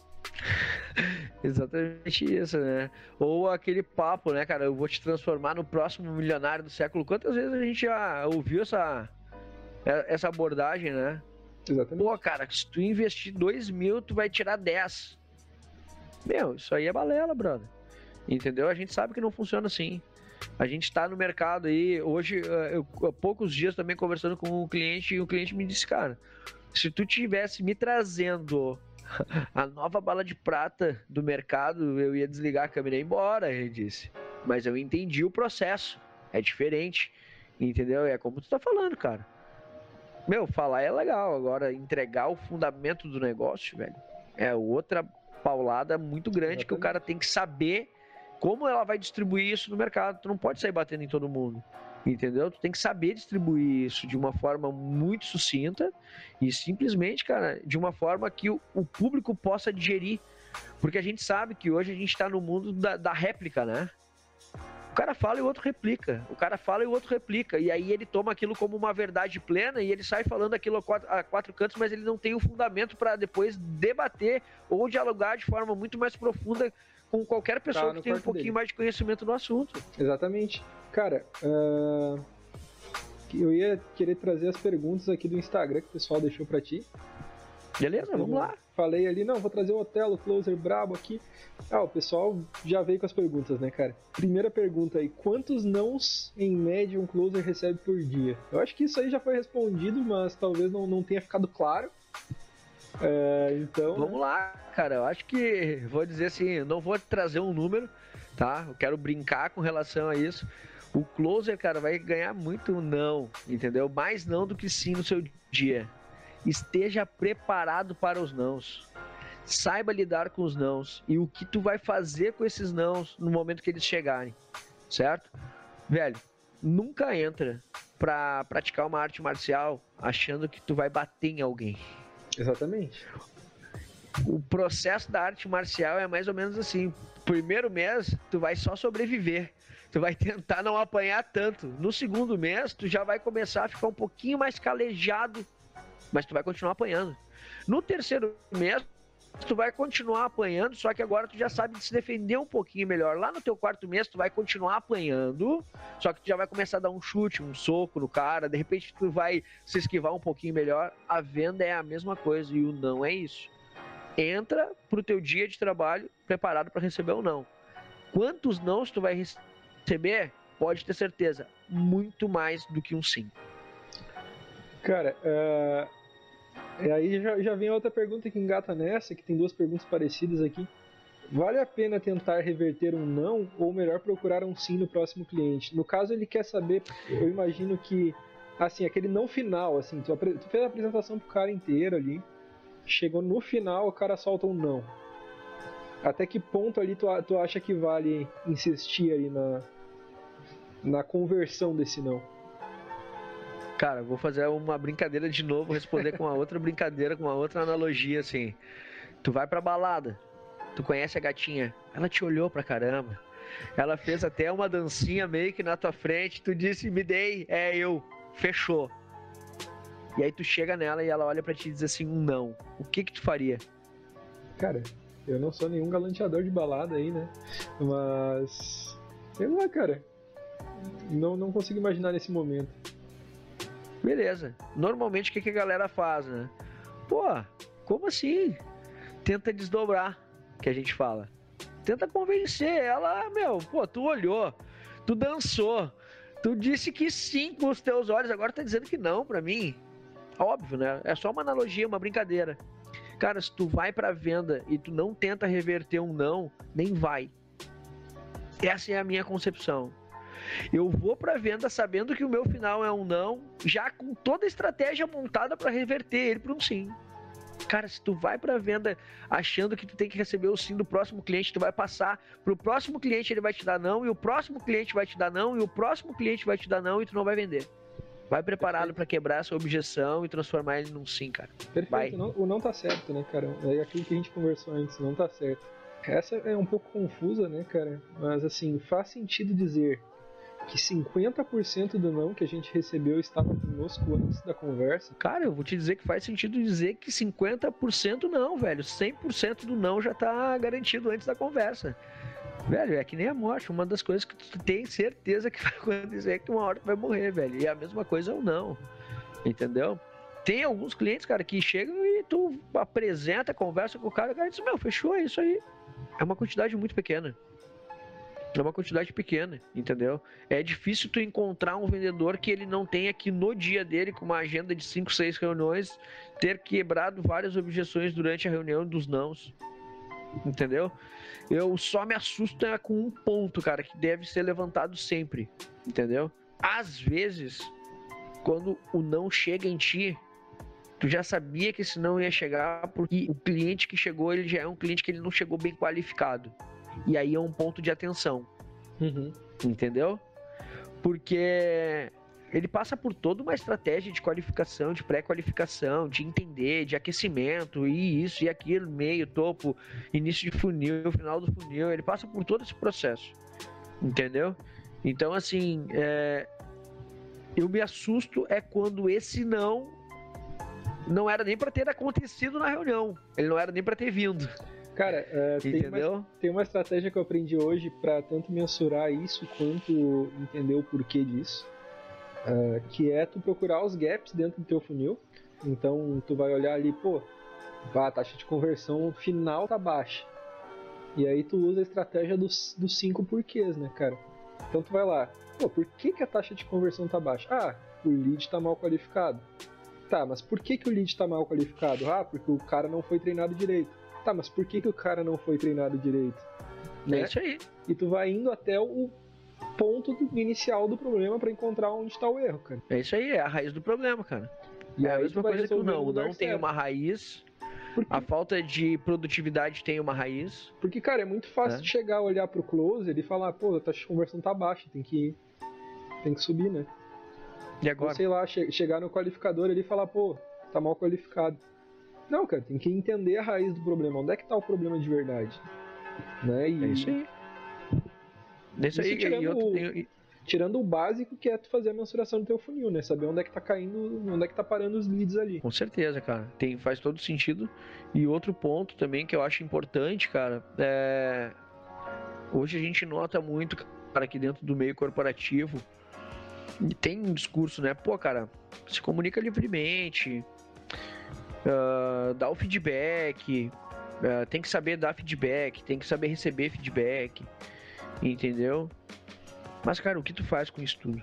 Speaker 2: Exatamente isso, né? Ou aquele papo, né, cara? Eu vou te transformar no próximo milionário do século. Quantas vezes a gente já ouviu essa, essa abordagem, né?
Speaker 3: Exatamente.
Speaker 2: Pô, cara, se tu investir dois mil, tu vai tirar dez. Meu, isso aí é balela, brother. Entendeu? A gente sabe que não funciona assim. A gente tá no mercado aí. Hoje, eu, há poucos dias também conversando com um cliente, e o cliente me disse, cara, se tu tivesse me trazendo a nova bala de prata do mercado, eu ia desligar a câmera e ir embora, ele disse. Mas eu entendi o processo. É diferente. Entendeu? É como tu tá falando, cara. Meu, falar é legal. Agora, entregar o fundamento do negócio, velho, é outra paulada muito grande. Exatamente. Que o cara tem que saber como ela vai distribuir isso no mercado. Tu não pode sair batendo em todo mundo. Entendeu? Tu tem que saber distribuir isso de uma forma muito sucinta e simplesmente, cara, de uma forma que o, o público possa digerir. Porque a gente sabe que hoje a gente está no mundo da, da réplica, né? O cara fala e o outro replica. O cara fala e o outro replica. E aí ele toma aquilo como uma verdade plena e ele sai falando aquilo a quatro, a quatro cantos, mas ele não tem o fundamento para depois debater ou dialogar de forma muito mais profunda com qualquer pessoa tá, que tenha um pouquinho dele. mais de conhecimento no assunto.
Speaker 3: Exatamente. Cara, uh, eu ia querer trazer as perguntas aqui do Instagram que o pessoal deixou pra ti.
Speaker 2: Beleza, vamos
Speaker 3: eu
Speaker 2: lá.
Speaker 3: Falei ali, não, vou trazer o Otelo, closer brabo aqui. Ah, o pessoal já veio com as perguntas, né, cara? Primeira pergunta aí, quantos nãos em média um closer recebe por dia? Eu acho que isso aí já foi respondido, mas talvez não, não tenha ficado claro. É, então...
Speaker 2: Vamos lá, cara, eu acho que, vou dizer assim, eu não vou trazer um número, tá? Eu quero brincar com relação a isso. O closer, cara, vai ganhar muito não, entendeu? Mais não do que sim no seu dia. Esteja preparado para os nãos. Saiba lidar com os nãos e o que tu vai fazer com esses nãos no momento que eles chegarem, certo? Velho, nunca entra pra praticar uma arte marcial achando que tu vai bater em alguém.
Speaker 3: Exatamente.
Speaker 2: O processo da arte marcial é mais ou menos assim. Primeiro mês, tu vai só sobreviver. Tu vai tentar não apanhar tanto. No segundo mês, tu já vai começar a ficar um pouquinho mais calejado, mas tu vai continuar apanhando. No terceiro mês, tu vai continuar apanhando, só que agora tu já sabe se defender um pouquinho melhor. Lá no teu quarto mês, tu vai continuar apanhando, só que tu já vai começar a dar um chute, um soco no cara, de repente tu vai se esquivar um pouquinho melhor. A venda é a mesma coisa e o não é isso. Entra pro teu dia de trabalho preparado para receber ou não. Quantos nãos tu vai receber? Pode ter certeza, muito mais do que um sim.
Speaker 3: Cara, uh, e aí já, já vem outra pergunta que engata nessa, que tem duas perguntas parecidas aqui. Vale a pena tentar reverter um não ou melhor procurar um sim no próximo cliente? No caso, ele quer saber, eu imagino que, assim, aquele não final, assim, tu, tu fez a apresentação pro cara inteiro ali, chegou no final, o cara solta um não. Até que ponto ali tu, tu acha que vale insistir ali na, na conversão desse não?
Speaker 2: Cara, vou fazer uma brincadeira de novo, responder com uma outra brincadeira, com uma outra analogia, assim. Tu vai pra balada, tu conhece a gatinha, ela te olhou pra caramba, ela fez até uma dancinha meio que na tua frente, tu disse, me dei, é eu, fechou. E aí tu chega nela e ela olha pra ti e diz assim, um não. O que que tu faria?
Speaker 3: Cara, eu não sou nenhum galanteador de balada aí, né? Mas... sei lá, cara. Não, não consigo imaginar nesse momento.
Speaker 2: Beleza. Normalmente o que, que a galera faz, né? Pô, como assim? Tenta desdobrar, que a gente fala. Tenta convencer ela, meu, pô, tu olhou, tu dançou, tu disse que sim com os teus olhos, agora tá dizendo que não pra mim. Óbvio, né? É só uma analogia, uma brincadeira. Cara, se tu vai pra venda e tu não tenta reverter um não, nem vai. Essa é a minha concepção. Eu vou pra venda sabendo que o meu final é um não, já com toda a estratégia montada pra reverter ele pra um sim. Cara, se tu vai pra venda achando que tu tem que receber o sim do próximo cliente, tu vai passar pro próximo cliente, ele vai te dar não, e o próximo cliente vai te dar não, e o próximo cliente vai te dar não, e tu não vai vender. Vai preparado para quebrar essa objeção e transformar ele num sim, cara.
Speaker 3: Perfeito.
Speaker 2: Vai.
Speaker 3: Não, o não tá certo, né, cara? É aquilo que a gente conversou antes, não tá certo. Essa é um pouco confusa, né, cara? Mas, assim, faz sentido dizer que cinquenta por cento do não que a gente recebeu estava conosco antes da conversa.
Speaker 2: Cara, eu vou te dizer que faz sentido dizer que cinquenta por cento não, velho. cem por cento do não já tá garantido antes da conversa. Velho, é que nem a morte. Uma das coisas que tu tem certeza que vai acontecer é que uma hora tu vai morrer, velho. E a mesma coisa é o não. Entendeu? Tem alguns clientes, cara, que chegam e tu apresenta, conversa com o cara, o cara diz, meu, fechou, é isso aí. É uma quantidade muito pequena. É uma quantidade pequena, entendeu? É difícil tu encontrar um vendedor que ele não tenha que no dia dele, com uma agenda de cinco, seis reuniões, ter quebrado várias objeções durante a reunião dos nãos. Entendeu? Eu só me assusto com um ponto, cara, que deve ser levantado sempre. Entendeu? Às vezes, quando o não chega em ti, tu já sabia que esse não ia chegar, porque o cliente que chegou, ele já é um cliente que ele não chegou bem qualificado. E aí é um ponto de atenção.
Speaker 3: Uhum.
Speaker 2: Entendeu? Porque ele passa por toda uma estratégia de qualificação, de pré-qualificação, de entender, de aquecimento, e isso e aquilo, meio, topo, início de funil, final do funil. Ele passa por todo esse processo. Entendeu? Então, assim, é... eu me assusto é quando esse não não era nem para ter acontecido na reunião. Ele não era nem para ter vindo.
Speaker 3: Cara, uh, tem, uma, tem uma estratégia que eu aprendi hoje para tanto mensurar isso quanto entender o porquê disso, uh, que é tu procurar os gaps dentro do teu funil. Então tu vai olhar ali, pô, a taxa de conversão final tá baixa. E aí tu usa a estratégia dos, dos cinco porquês, né, cara? Então tu vai lá, pô, por que, que a taxa de conversão tá baixa? Ah, o lead tá mal qualificado. Tá, mas por que, que o lead tá mal qualificado? Ah, porque o cara não foi treinado direito. Tá, mas por que, que o cara não foi treinado direito?
Speaker 2: Né? É isso aí.
Speaker 3: E tu vai indo até o ponto do, inicial do problema pra encontrar onde está o erro, cara.
Speaker 2: É isso aí, é a raiz do problema, cara. E é a mesma coisa que o não. O não tem certo. Uma raiz, porque... a falta de produtividade tem uma raiz.
Speaker 3: Porque, cara, é muito fácil é. de chegar, olhar pro closer e falar, pô, a taxa de conversão tá baixa, tem que, tem que subir, né?
Speaker 2: E agora?
Speaker 3: Ou, sei lá, che- chegar no qualificador ali e falar, pô, tá mal qualificado. Não, cara, tem que entender a raiz do problema. Onde é que tá o problema de verdade? Né? E...
Speaker 2: É isso aí. É isso aí.
Speaker 3: Tirando,
Speaker 2: e outro,
Speaker 3: o...
Speaker 2: tem...
Speaker 3: tirando o básico, que é tu fazer a mensuração do teu funil, né? Saber onde é que tá caindo, onde é que tá parando os leads ali.
Speaker 2: Com certeza, cara. Tem, faz todo sentido. E outro ponto também que eu acho importante, cara, é... hoje a gente nota muito, cara, aqui dentro do meio corporativo, tem um discurso, né? Pô, cara, se comunica livremente, Uh, dar o feedback, uh, tem que saber dar feedback, tem que saber receber feedback, entendeu? Mas, cara, o que tu faz com isso tudo?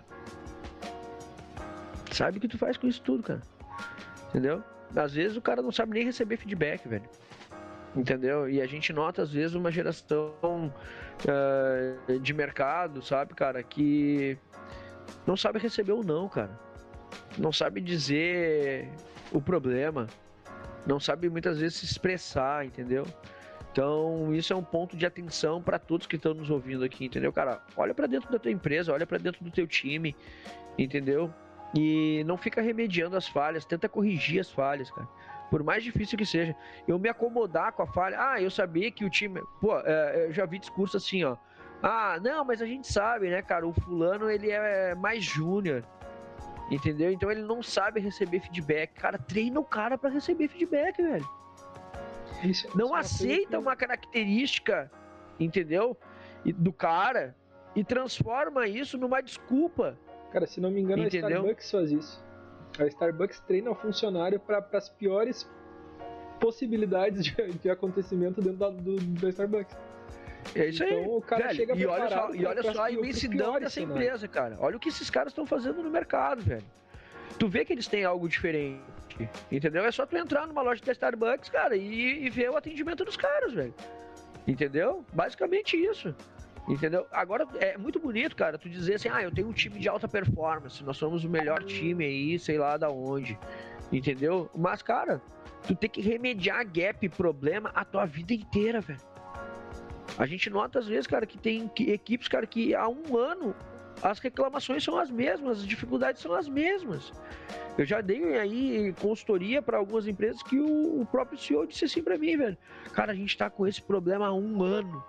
Speaker 2: Sabe o que tu faz com isso tudo, cara? Entendeu? Às vezes o cara não sabe nem receber feedback, velho. Entendeu? E a gente nota, às vezes, uma geração uh, de mercado, sabe, cara, que não sabe receber ou não, cara. Não sabe dizer o problema. Não sabe muitas vezes se expressar, entendeu? Então, isso é um ponto de atenção para todos que estão nos ouvindo aqui, entendeu, cara? Olha para dentro da tua empresa, olha para dentro do teu time, entendeu? E não fica remediando as falhas, tenta corrigir as falhas, cara. Por mais difícil que seja. Eu me acomodar com a falha, ah, eu sabia que o time... Pô, é, eu já vi discurso assim, ó. Ah, não, mas a gente sabe, né, cara? O fulano, ele é mais júnior. Entendeu? Então ele não sabe receber feedback. Cara, treina o cara pra receber feedback, velho.
Speaker 3: Isso,
Speaker 2: não
Speaker 3: isso
Speaker 2: aceita
Speaker 3: é uma,
Speaker 2: uma característica, entendeu? Do cara e transforma isso numa desculpa.
Speaker 3: Cara, se não me engano, entendeu? A Starbucks faz isso. A Starbucks treina o funcionário para as piores possibilidades de, de acontecimento dentro da, do, da Starbucks.
Speaker 2: É isso aí.
Speaker 3: Então o cara
Speaker 2: velho,
Speaker 3: chega
Speaker 2: e olha só,
Speaker 3: preparado
Speaker 2: e olha
Speaker 3: pra-
Speaker 2: só a
Speaker 3: pros
Speaker 2: imensidão
Speaker 3: piores
Speaker 2: dessa
Speaker 3: cenários.
Speaker 2: empresa, cara. Olha o que esses caras estão fazendo no mercado, velho. Tu vê que eles têm algo diferente, entendeu? É só tu entrar numa loja da Starbucks, cara, e, e ver o atendimento dos caras, velho. Entendeu? Basicamente isso. Entendeu? Agora é muito bonito, cara, tu dizer assim, ah, eu tenho um time de alta performance, nós somos o melhor time aí, sei lá da onde. Entendeu? Mas, cara, tu tem que remediar gap, problema a tua vida inteira, velho. A gente nota às vezes, cara, que tem que- equipes, cara, que há um ano as reclamações são as mesmas, as dificuldades são as mesmas. Eu já dei aí consultoria para algumas empresas que o, o próprio C E O disse assim para mim, velho. Cara, a gente tá com esse problema há um ano.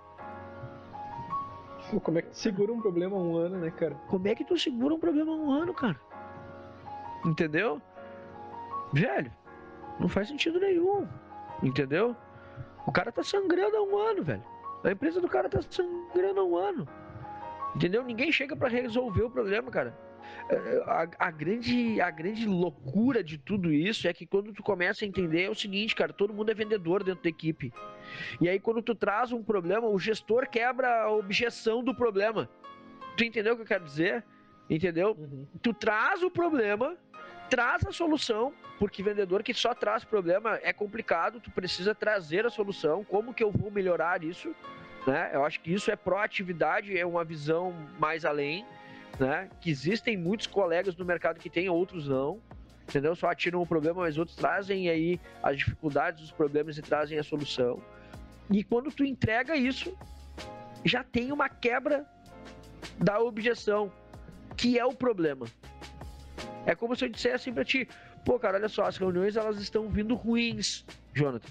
Speaker 3: Pô, como é que tu segura um problema há um ano, né, cara?
Speaker 2: Como é que tu segura um problema há um ano, cara? Entendeu? Velho, não faz sentido nenhum. Entendeu? O cara tá sangrando há um ano, velho. A empresa do cara tá sangrando há um ano. Entendeu? Ninguém chega pra resolver o problema, cara. É, A, a grande, a grande loucura de tudo isso é que quando tu começa a entender é o seguinte, cara, todo mundo é vendedor dentro da equipe. E aí quando tu traz um problema, o gestor quebra a objeção do problema. Tu entendeu o que eu quero dizer? Entendeu?
Speaker 3: Uhum.
Speaker 2: Tu traz o problema, traz a solução, porque vendedor que só traz problema é complicado, tu precisa trazer a solução, como que eu vou melhorar isso, né? Eu acho que isso é proatividade, é uma visão mais além, né? Que existem muitos colegas no mercado que têm, outros não, entendeu? Só atiram o problema, mas outros trazem aí as dificuldades, os problemas e trazem a solução. E quando tu entrega isso, já tem uma quebra da objeção, que é o problema. É como se eu dissesse pra ti, pô, cara, olha só, as reuniões elas estão vindo ruins, Jonathan.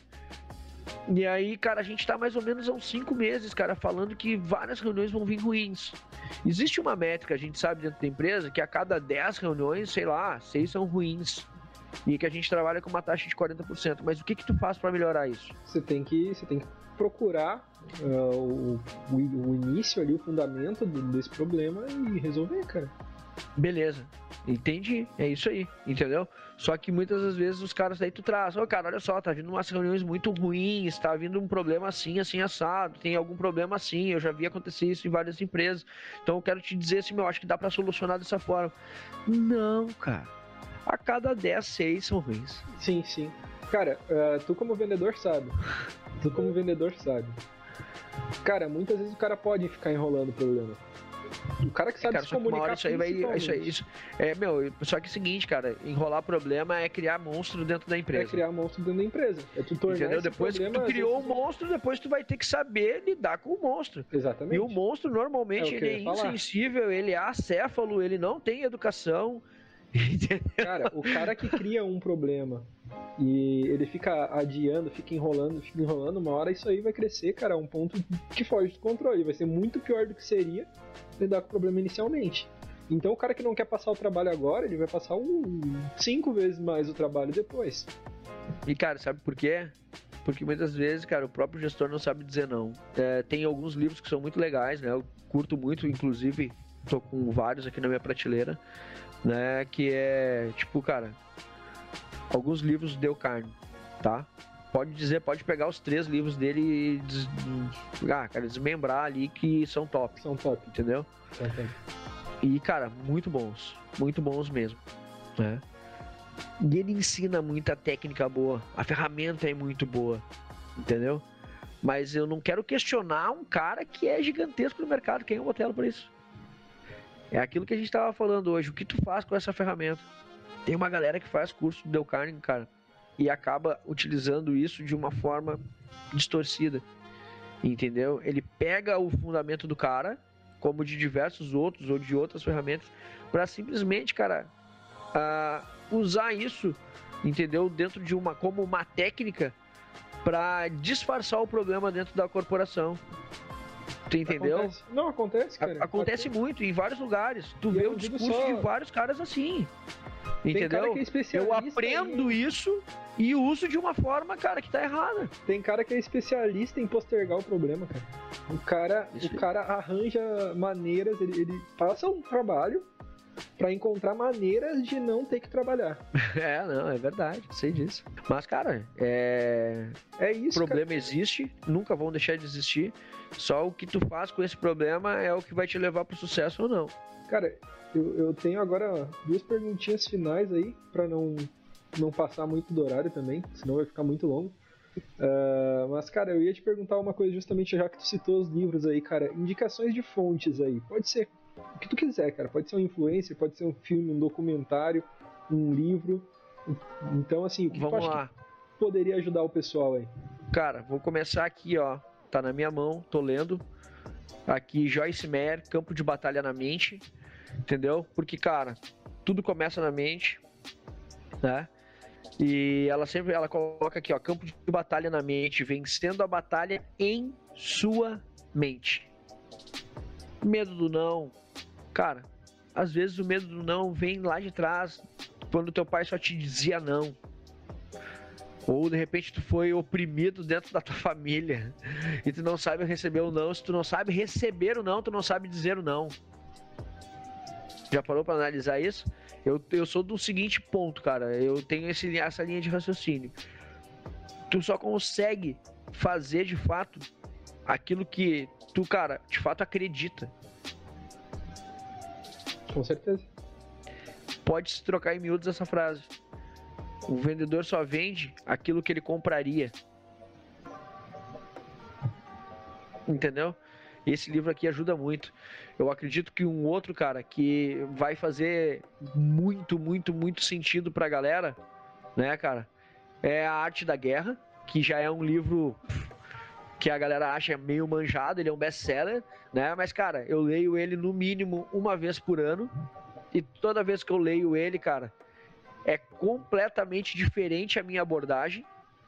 Speaker 2: E aí, cara, a gente tá mais ou menos há uns cinco meses, cara, falando que várias reuniões vão vir ruins. Existe uma métrica, a gente sabe dentro da empresa, que a cada dez reuniões, sei lá, seis são ruins. E que a gente trabalha com uma taxa de quarenta por cento. Mas o que que tu faz pra melhorar isso?
Speaker 3: Você tem que, você tem que procurar uh, o, o, o início ali, o fundamento do- desse problema e resolver, cara.
Speaker 2: Beleza, entendi, é isso aí, entendeu? Só que muitas das vezes os caras daí tu traz, ô cara, olha só, tá vindo umas reuniões muito ruins, tá vindo um problema assim, assim, assado, tem algum problema assim, eu já vi acontecer isso em várias empresas, então eu quero te dizer assim, meu, acho que dá pra solucionar dessa forma. Não, cara, a cada dez, seis são ruins.
Speaker 3: Sim, sim. Cara, uh, tu como vendedor sabe. Tu como vendedor sabe. Cara, muitas vezes o cara pode ficar enrolando o problema. O cara que sabe
Speaker 2: Cara,
Speaker 3: se
Speaker 2: só que uma
Speaker 3: comunicar
Speaker 2: hora isso aí vai. Isso aí,
Speaker 3: principalmente,
Speaker 2: isso, é, meu, só que é o seguinte, cara, enrolar problema é criar monstro dentro da
Speaker 3: é
Speaker 2: empresa.
Speaker 3: criar monstro dentro da empresa. É tu tornar
Speaker 2: Entendeu?
Speaker 3: esse
Speaker 2: Depois que
Speaker 3: problema,
Speaker 2: tu criou
Speaker 3: às
Speaker 2: um
Speaker 3: vezes,
Speaker 2: monstro, depois tu vai ter que saber lidar com o monstro.
Speaker 3: Exatamente.
Speaker 2: E o monstro, normalmente,
Speaker 3: É o que
Speaker 2: ele
Speaker 3: eu
Speaker 2: é
Speaker 3: ia falar.
Speaker 2: insensível, ele é acéfalo, ele não tem educação.
Speaker 3: Cara, o cara que cria um problema e ele fica adiando, fica enrolando, fica enrolando, uma hora isso aí vai crescer, cara, a um ponto que foge do controle. Vai ser muito pior do que seria lidar com o problema inicialmente. Então o cara que não quer passar o trabalho agora, ele vai passar um, cinco vezes mais o trabalho depois.
Speaker 2: E, cara, sabe por quê? Porque muitas vezes, cara, o próprio gestor não sabe dizer não. É, tem alguns livros que são muito legais, né? Eu curto muito, inclusive, tô com vários aqui na minha prateleira, né? Que é, tipo, cara, alguns livros do Dale Carnegie, tá? Pode dizer, pode pegar os três livros dele e des... ah, cara, desmembrar ali que são top,
Speaker 3: São top.
Speaker 2: entendeu? E, cara, muito bons, muito bons mesmo, né? E ele ensina muita técnica boa, a ferramenta é muito boa, entendeu? Mas eu não quero questionar um cara que é gigantesco no mercado, quem é o Otelo por isso? É aquilo que a gente tava falando hoje, o que tu faz com essa ferramenta? Tem uma galera que faz curso do Dale Carnegie, cara, e acaba utilizando isso de uma forma distorcida, entendeu? Ele pega o fundamento do cara, como de diversos outros ou de outras ferramentas, para simplesmente, cara, uh, usar isso, entendeu? Dentro de uma, como uma técnica para disfarçar o problema dentro da corporação. Tu entendeu?
Speaker 3: Acontece. Não, acontece, cara.
Speaker 2: A- acontece muito em vários lugares. Tu
Speaker 3: E
Speaker 2: vê
Speaker 3: eu
Speaker 2: o
Speaker 3: digo
Speaker 2: discurso
Speaker 3: só-
Speaker 2: de vários caras assim.
Speaker 3: Tem
Speaker 2: Entendeu?
Speaker 3: cara que é especialista
Speaker 2: Eu aprendo isso e uso de uma forma, cara, que tá errada.
Speaker 3: Tem cara que é especialista em postergar o problema, cara. O cara,
Speaker 2: Isso
Speaker 3: o
Speaker 2: aí.
Speaker 3: cara arranja maneiras, ele, ele passa um trabalho pra encontrar maneiras de não ter que trabalhar.
Speaker 2: É, não, é verdade, sei disso. Mas, cara, é...
Speaker 3: É isso,
Speaker 2: O problema
Speaker 3: cara.
Speaker 2: existe, nunca vão deixar de existir. Só o que tu faz com esse problema é o que vai te levar pro sucesso ou não.
Speaker 3: Cara, eu, eu tenho agora duas perguntinhas finais aí, pra não, não passar muito do horário também, senão vai ficar muito longo. Uh, mas, cara, eu ia te perguntar uma coisa justamente já que tu citou os livros aí, cara. Indicações de fontes aí. Pode ser o que tu quiser, cara. Pode ser um influencer, pode ser um filme, um documentário, um livro. Então, assim, o que
Speaker 2: Vamos
Speaker 3: tu acha
Speaker 2: lá.
Speaker 3: que poderia ajudar o pessoal aí?
Speaker 2: Cara, vou começar aqui, ó. Tá na minha mão, tô lendo. Aqui, Joyce Meyer, Campo de Batalha na Mente. Entendeu? Porque, cara, tudo começa na mente, né? E ela sempre ela coloca aqui, ó, campo de batalha na mente, vencendo a batalha em sua mente. Medo do não. Cara, às vezes o medo do não vem lá de trás, quando teu pai só te dizia não. Ou de repente tu foi oprimido dentro da tua família e tu não sabe receber o não. Se tu não sabe receber o não, tu não sabe dizer o não. Já parou pra analisar isso? Eu, eu sou do seguinte ponto, cara. Eu tenho esse, essa linha de raciocínio. Tu só consegue fazer de fato aquilo que tu, cara, de fato acredita.
Speaker 3: Com certeza.
Speaker 2: Pode se trocar em miúdos essa frase. O vendedor só vende aquilo que ele compraria. Entendeu? Esse livro aqui ajuda muito. Eu acredito que um outro, cara, que vai fazer muito, muito, muito sentido pra galera, né, cara, é A Arte da Guerra, que já é um livro que a galera acha meio manjado, ele é um best-seller, né, mas, cara, eu leio ele no mínimo uma vez por ano, e toda vez que eu leio ele, cara, é completamente diferente a minha abordagem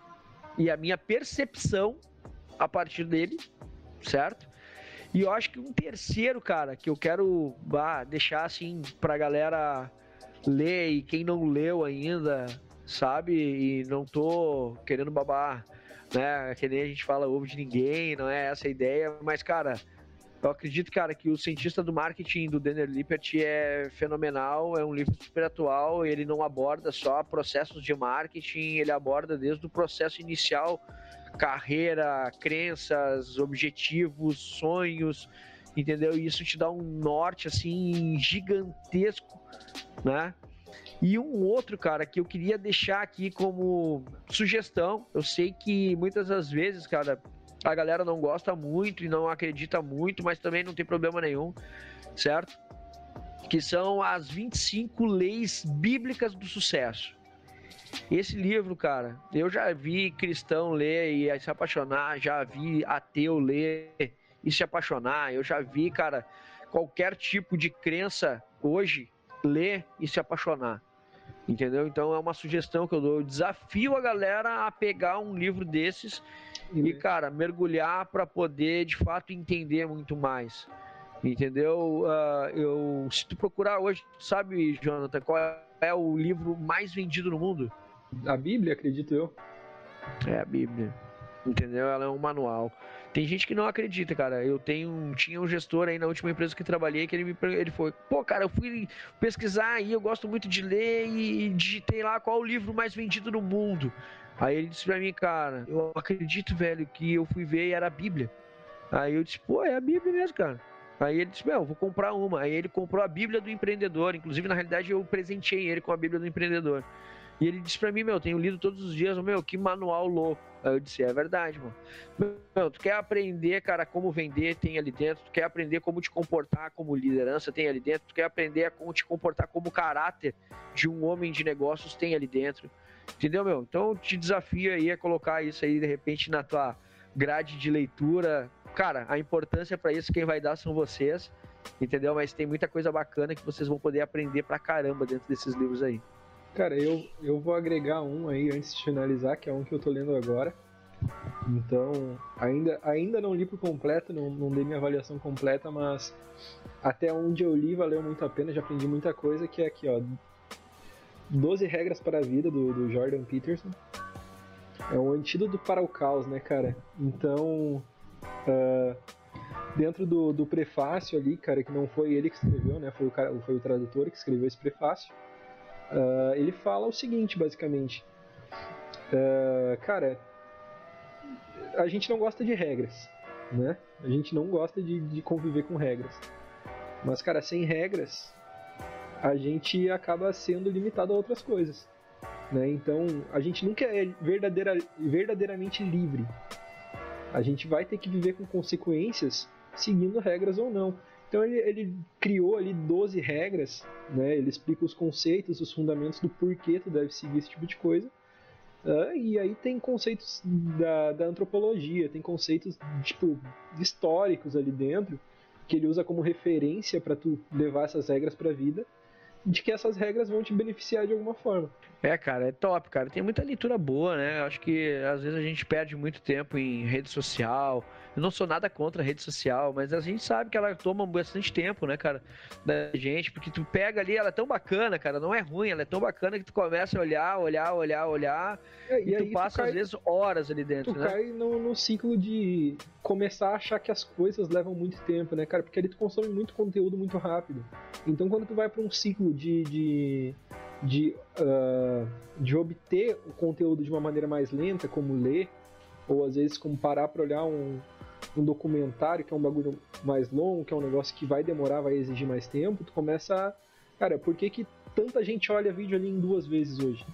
Speaker 2: e a minha percepção a partir dele, certo? E eu acho que um terceiro, cara, que eu quero bah, deixar assim pra galera ler e quem não leu ainda, sabe? E não tô querendo babar, né? Que nem a gente fala ovo de ninguém, não é essa a ideia. Mas, cara, eu acredito, cara, que o Cientista do Marketing do Daniel Lippert é fenomenal, é um livro super atual, ele não aborda só processos de marketing, ele aborda desde o processo inicial, carreira, crenças, objetivos, sonhos, entendeu? E isso te dá um norte, assim, gigantesco, né? E um outro, cara, que eu queria deixar aqui como sugestão, eu sei que muitas das vezes, cara, a galera não gosta muito e não acredita muito, mas também não tem problema nenhum, certo? Que são as vinte e cinco leis bíblicas do sucesso. Esse livro, cara, eu já vi cristão ler e se apaixonar, já vi ateu ler e se apaixonar, eu já vi, cara, qualquer tipo de crença hoje ler e se apaixonar, entendeu? Então é uma sugestão que eu dou, eu desafio a galera a pegar um livro desses e, cara, mergulhar para poder, de fato, entender muito mais, entendeu? Uh, eu, se tu procurar hoje, sabe, Jonathan, qual é o livro mais vendido no mundo?
Speaker 3: A Bíblia, acredito eu.
Speaker 2: É a Bíblia, entendeu? Ela é um manual. Tem gente que não acredita, cara. Eu tenho, tinha um gestor aí na última empresa que trabalhei que ele me ele foi, pô, cara, eu fui pesquisar aí, eu gosto muito de ler e digitei lá qual o livro mais vendido no mundo. Aí ele disse pra mim, cara, eu acredito, velho, que eu fui ver e era a Bíblia. Aí eu disse, pô, é a Bíblia mesmo, cara. Aí ele disse, meu, vou comprar uma. Aí ele comprou a Bíblia do Empreendedor. Inclusive, na realidade, eu presenteei ele com a Bíblia do Empreendedor. E ele disse pra mim, meu, tenho lido todos os dias, meu, que manual louco. Aí eu disse, é verdade, mano. Meu, tu quer aprender, cara, como vender, tem ali dentro. Tu quer aprender como te comportar como liderança, tem ali dentro. Tu quer aprender a como te comportar como caráter de um homem de negócios, tem ali dentro. Entendeu, meu? Então eu te desafio aí a colocar isso aí, de repente, na tua grade de leitura. Cara, a importância pra isso, quem vai dar são vocês, entendeu? Mas tem muita coisa bacana que vocês vão poder aprender pra caramba dentro desses livros aí.
Speaker 3: Cara, eu, eu vou agregar um aí antes de finalizar, que é um que eu tô lendo agora. Então, ainda, ainda não li por completo, não, não dei minha avaliação completa, mas até onde eu li valeu muito a pena, já aprendi muita coisa, que é aqui, ó, doze regras para a vida, do, do Jordan Peterson. É um antídoto para o caos, né, cara? Então, uh, dentro do, do prefácio ali, cara, que não foi ele que escreveu, né? Foi o, cara, foi o tradutor que escreveu esse prefácio. Uh, ele fala o seguinte, basicamente. Uh, cara, a gente não gosta de regras, né? A gente não gosta de, de conviver com regras. Mas, cara, sem regras, a gente acaba sendo limitado a outras coisas, né? Então, a gente nunca é verdadeira, verdadeiramente livre. A gente vai ter que viver com consequências seguindo regras ou não. Então ele, ele criou ali doze regras, né? Ele explica os conceitos, os fundamentos do porquê tu deve seguir esse tipo de coisa. Uh, e aí tem conceitos da, da antropologia, tem conceitos tipo históricos ali dentro, que ele usa como referência para tu levar essas regras para a vida, de que essas regras vão te beneficiar de alguma forma.
Speaker 2: É, cara, é top, cara. Tem muita leitura boa, né? Acho que às vezes a gente perde muito tempo em rede social. Eu não sou nada contra a rede social, mas a gente sabe que ela toma bastante tempo, né, cara, da gente, porque tu pega ali, ela é tão bacana, cara, não é ruim, ela é tão bacana que tu começa a olhar, olhar, olhar, olhar,
Speaker 3: é,
Speaker 2: e, e tu passa, tu cai, às vezes, horas ali dentro,
Speaker 3: tu
Speaker 2: né?
Speaker 3: Tu cai no, no ciclo de começar a achar que as coisas levam muito tempo, né, cara, porque ali tu consome muito conteúdo muito rápido. Então, quando tu vai para um ciclo de... de... De, uh, de obter o conteúdo de uma maneira mais lenta, como ler, ou às vezes como parar para olhar um, um documentário, que é um bagulho mais longo, que é um negócio que vai demorar, vai exigir mais tempo, tu começa a... Cara, por que que tanta gente olha vídeo ali em duas vezes hoje?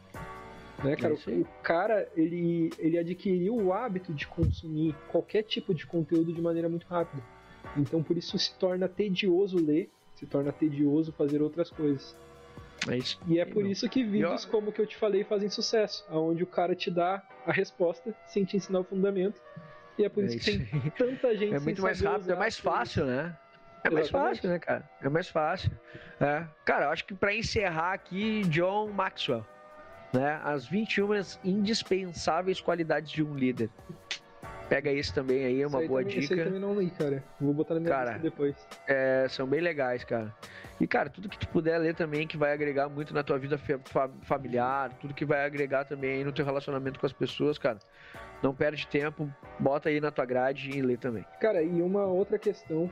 Speaker 3: Né, cara? É o cara, ele, ele adquiriu o hábito de consumir qualquer tipo de conteúdo de maneira muito rápida. Então, por isso se torna tedioso ler, se torna tedioso fazer outras coisas.
Speaker 2: É isso.
Speaker 3: E é por isso que vídeos
Speaker 2: eu...
Speaker 3: como o que eu te falei fazem sucesso, onde o cara te dá a resposta sem te ensinar o fundamento. E é por é isso, isso que tem tanta gente.
Speaker 2: É muito mais rápido, é mais fácil, né? É mais Exatamente. fácil, né, cara? É mais fácil. É. Cara, eu acho que para encerrar aqui, John Maxwell, né? As vinte e uma indispensáveis qualidades de um líder. Pega esse também aí, é uma boa
Speaker 3: também,
Speaker 2: dica.
Speaker 3: Esse aí também não li, cara. Vou botar na minha
Speaker 2: cara,
Speaker 3: lista depois.
Speaker 2: É, são bem legais, cara. E, cara, tudo que tu puder ler também, que vai agregar muito na tua vida familiar, tudo que vai agregar também aí no teu relacionamento com as pessoas, cara. Não perde tempo, bota aí na tua grade e lê também.
Speaker 3: Cara, e uma outra questão.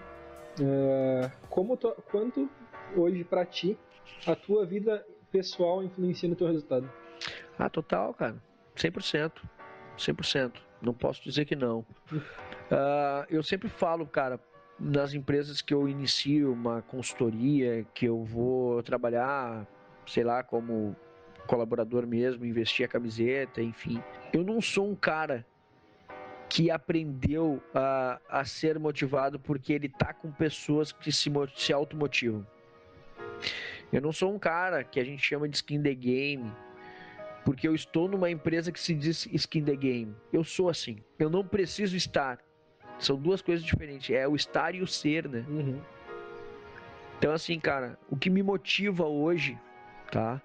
Speaker 3: É, como tu, quanto hoje pra ti a tua vida pessoal influencia no teu resultado?
Speaker 2: Ah, total, cara. cem por cento. cem por cento. Não posso dizer que não. Uh, eu sempre falo, cara, nas empresas que eu inicio uma consultoria, que eu vou trabalhar, sei lá, como colaborador mesmo, investir a camiseta, enfim. Eu não sou um cara que aprendeu a, a ser motivado porque ele tá com pessoas que se, se automotivam. Eu não sou um cara que a gente chama de skin the game, porque eu estou numa empresa que se diz skin the game. Eu sou assim. Eu não preciso estar. São duas coisas diferentes. É o estar e o ser, né?
Speaker 3: Uhum.
Speaker 2: Então, assim, cara, o que me motiva hoje, tá?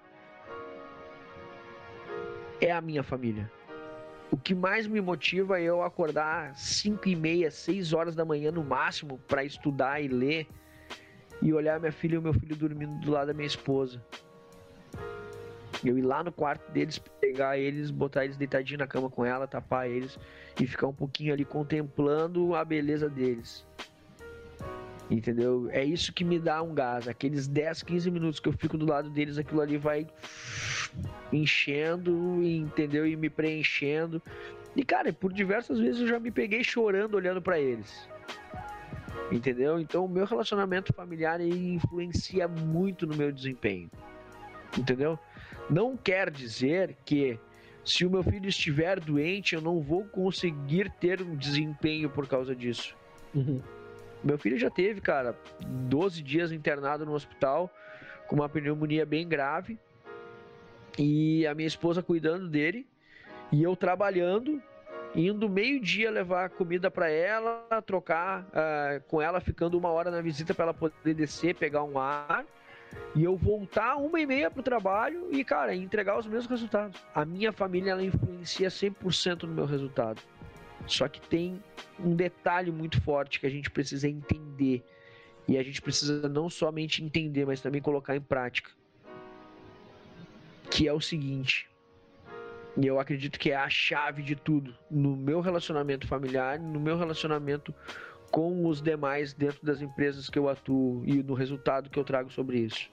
Speaker 2: É a minha família. O que mais me motiva é eu acordar cinco e meia, seis horas da manhã no máximo para estudar e ler e olhar minha filha e o meu filho dormindo do lado da minha esposa. Eu ir lá no quarto deles, pegar eles, botar eles deitadinhos na cama com ela, tapar eles e ficar um pouquinho ali contemplando a beleza deles. Entendeu? É isso que me dá um gás. Aqueles dez, quinze minutos que eu fico do lado deles, aquilo ali vai enchendo, entendeu? E me preenchendo. E, cara, por diversas vezes eu já me peguei chorando olhando pra eles. Entendeu? Então o meu relacionamento familiar ele influencia muito no meu desempenho. Entendeu? Não quer dizer que se o meu filho estiver doente, eu não vou conseguir ter um desempenho por causa disso.
Speaker 3: Uhum.
Speaker 2: Meu filho já teve, cara, doze dias internado no hospital com uma pneumonia bem grave e a minha esposa cuidando dele e eu trabalhando, indo meio-dia levar comida para ela, trocar uh, com ela, ficando uma hora na visita para ela poder descer, pegar um ar e eu voltar uma e meia pro trabalho e, cara, entregar os meus resultados. A minha família, ela influencia cem por cento no meu resultado. Só que tem um detalhe muito forte que a gente precisa entender. E a gente precisa não somente entender, mas também colocar em prática. Que é o seguinte. E eu acredito que é a chave de tudo. No meu relacionamento familiar, no meu relacionamento com os demais dentro das empresas que eu atuo e no resultado que eu trago sobre isso.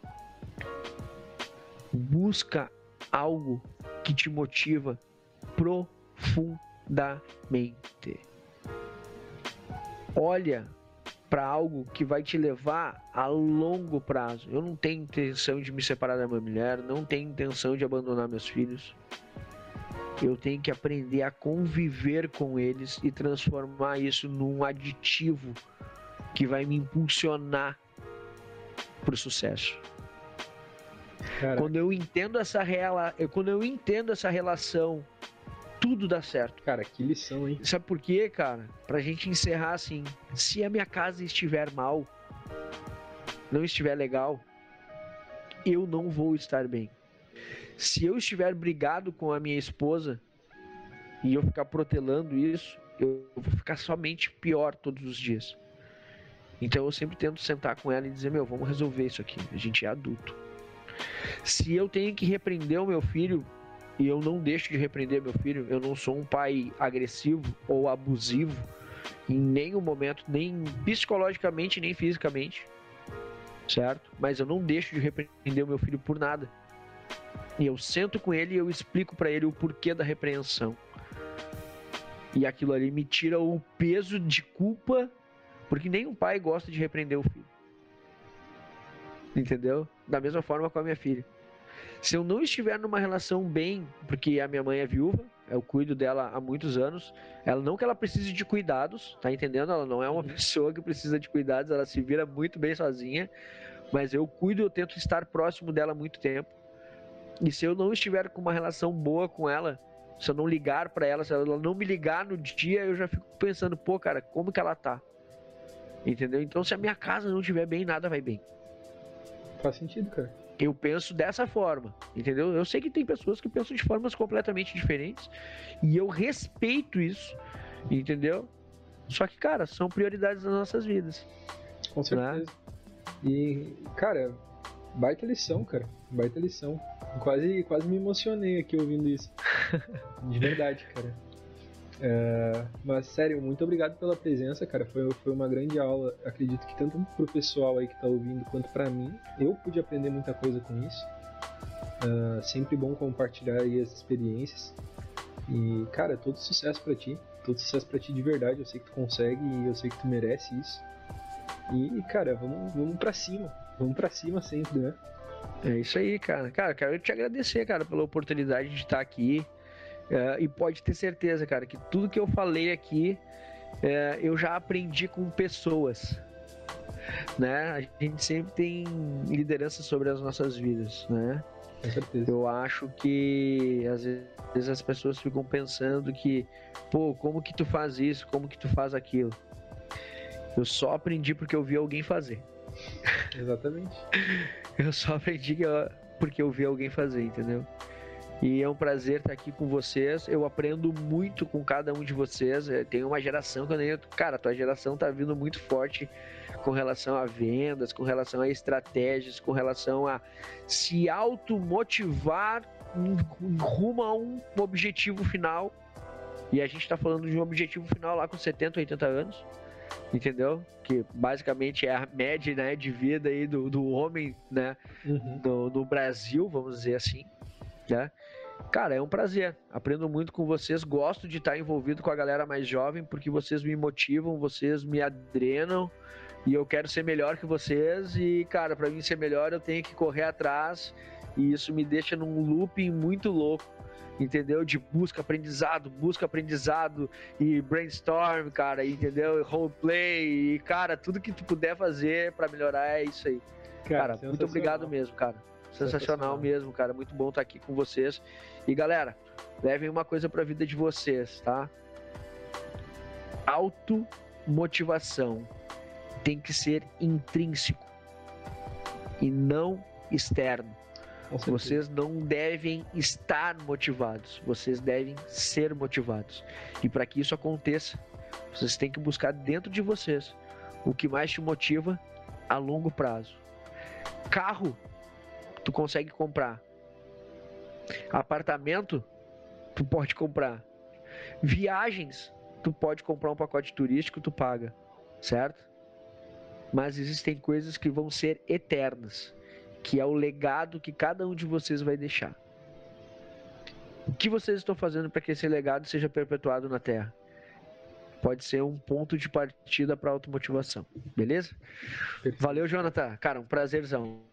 Speaker 2: Busca algo que te motiva profundamente. Olha para algo que vai te levar a longo prazo. Eu não tenho intenção de me separar da minha mulher, não tenho intenção de abandonar meus filhos. Eu tenho que aprender a conviver com eles e transformar isso num aditivo que vai me impulsionar para o sucesso.
Speaker 3: Caraca.
Speaker 2: Quando eu entendo essa rela... quando eu entendo essa relação, tudo dá certo.
Speaker 3: Cara, que lição, hein?
Speaker 2: Sabe por quê, cara? Pra gente encerrar assim, se a minha casa estiver mal, não estiver legal, eu não vou estar bem. Se eu estiver brigado com a minha esposa e eu ficar protelando isso, eu vou ficar somente pior todos os dias. Então eu sempre tento sentar com ela e dizer, meu, vamos resolver isso aqui, a gente é adulto. Se eu tenho que repreender o meu filho, e eu não deixo de repreender meu filho, eu não sou um pai agressivo ou abusivo em nenhum momento, nem psicologicamente, nem fisicamente, certo? Mas eu não deixo de repreender o meu filho por nada. E eu sento com ele e eu explico para ele o porquê da repreensão. E aquilo ali me tira o peso de culpa, porque nenhum pai gosta de repreender o filho. Entendeu? Da mesma forma com a minha filha. Se eu não estiver numa relação bem, porque a minha mãe é viúva, eu cuido dela há muitos anos, ela não que ela precise de cuidados, tá entendendo? Ela não é uma pessoa que precisa de cuidados, ela se vira muito bem sozinha, mas eu cuido, eu tento estar próximo dela há muito tempo. E se eu não estiver com uma relação boa com ela, se eu não ligar pra ela, se ela não me ligar no dia, eu já fico pensando, pô, cara, como que ela tá? Entendeu? Então, se a minha casa não estiver bem, nada vai bem.
Speaker 3: Faz sentido, cara.
Speaker 2: Eu penso dessa forma, entendeu? Eu sei que tem pessoas que pensam de formas completamente diferentes e eu respeito isso, entendeu? Só que, cara, são prioridades das nossas vidas.
Speaker 3: Com certeza. Né? E, cara, baita lição, cara. Baita lição. Quase, quase me emocionei aqui ouvindo isso. De verdade, cara. É, mas, sério, muito obrigado pela presença, cara. Foi, foi uma grande aula. Acredito que tanto pro pessoal aí que tá ouvindo, quanto pra mim. Eu pude aprender muita coisa com isso. É, sempre bom compartilhar aí as experiências. E, cara, todo sucesso pra ti. Todo sucesso pra ti de verdade. Eu sei que tu consegue e eu sei que tu merece isso. E, cara, vamos, vamos pra cima. Vamos pra cima sempre, né?
Speaker 2: É isso aí, cara. Cara, quero te agradecer, cara, pela oportunidade de estar aqui. É, e pode ter certeza, cara, que tudo que eu falei aqui, é, eu já aprendi com pessoas, né? A gente sempre tem liderança sobre as nossas vidas, né?
Speaker 3: Com certeza.
Speaker 2: Eu acho que às vezes as pessoas ficam pensando que, pô, como que tu faz isso? Como que tu faz aquilo? Eu só aprendi porque eu vi alguém fazer.
Speaker 3: Exatamente.
Speaker 2: Eu só aprendi que eu, porque eu vi alguém fazer, entendeu? E é um prazer estar aqui com vocês. Eu aprendo muito com cada um de vocês. Tem uma geração que eu nem... Cara, a tua geração tá vindo muito forte com relação a vendas, com relação a estratégias, com relação a se automotivar em, em rumo a um objetivo final. E a gente tá falando de um objetivo final lá com setenta, oitenta anos. Entendeu? Que basicamente é a média, né, de vida aí do, do homem, né, uhum. no, no Brasil, vamos dizer assim, né? Cara, é um prazer, aprendo muito com vocês, gosto de estar envolvido com a galera mais jovem, porque vocês me motivam, vocês me adrenam, e eu quero ser melhor que vocês, e cara, pra mim ser melhor eu tenho que correr atrás, e isso me deixa num looping muito louco, entendeu? De busca, aprendizado, busca, aprendizado, e brainstorm, cara, entendeu? Roleplay, e cara, tudo que tu puder fazer pra melhorar é isso aí. Cara, cara muito obrigado mesmo, cara. Sensacional, Sensacional mesmo, cara. Muito bom estar aqui com vocês. E galera, levem uma coisa pra vida de vocês, tá? Automotivação tem que ser intrínseco e não externo. Vocês não devem estar motivados, vocês devem ser motivados. E para que isso aconteça, vocês têm que buscar dentro de vocês o que mais te motiva a longo prazo. Carro, tu consegue comprar. Apartamento, tu pode comprar. Viagens, tu pode comprar um pacote turístico, tu paga. certo? Mas existem coisas que vão ser eternas, que é o legado que cada um de vocês vai deixar. O que vocês estão fazendo para que esse legado seja perpetuado na Terra? Pode ser um ponto de partida para automotivação, beleza? Valeu, Jonathan. Cara, um prazerzão.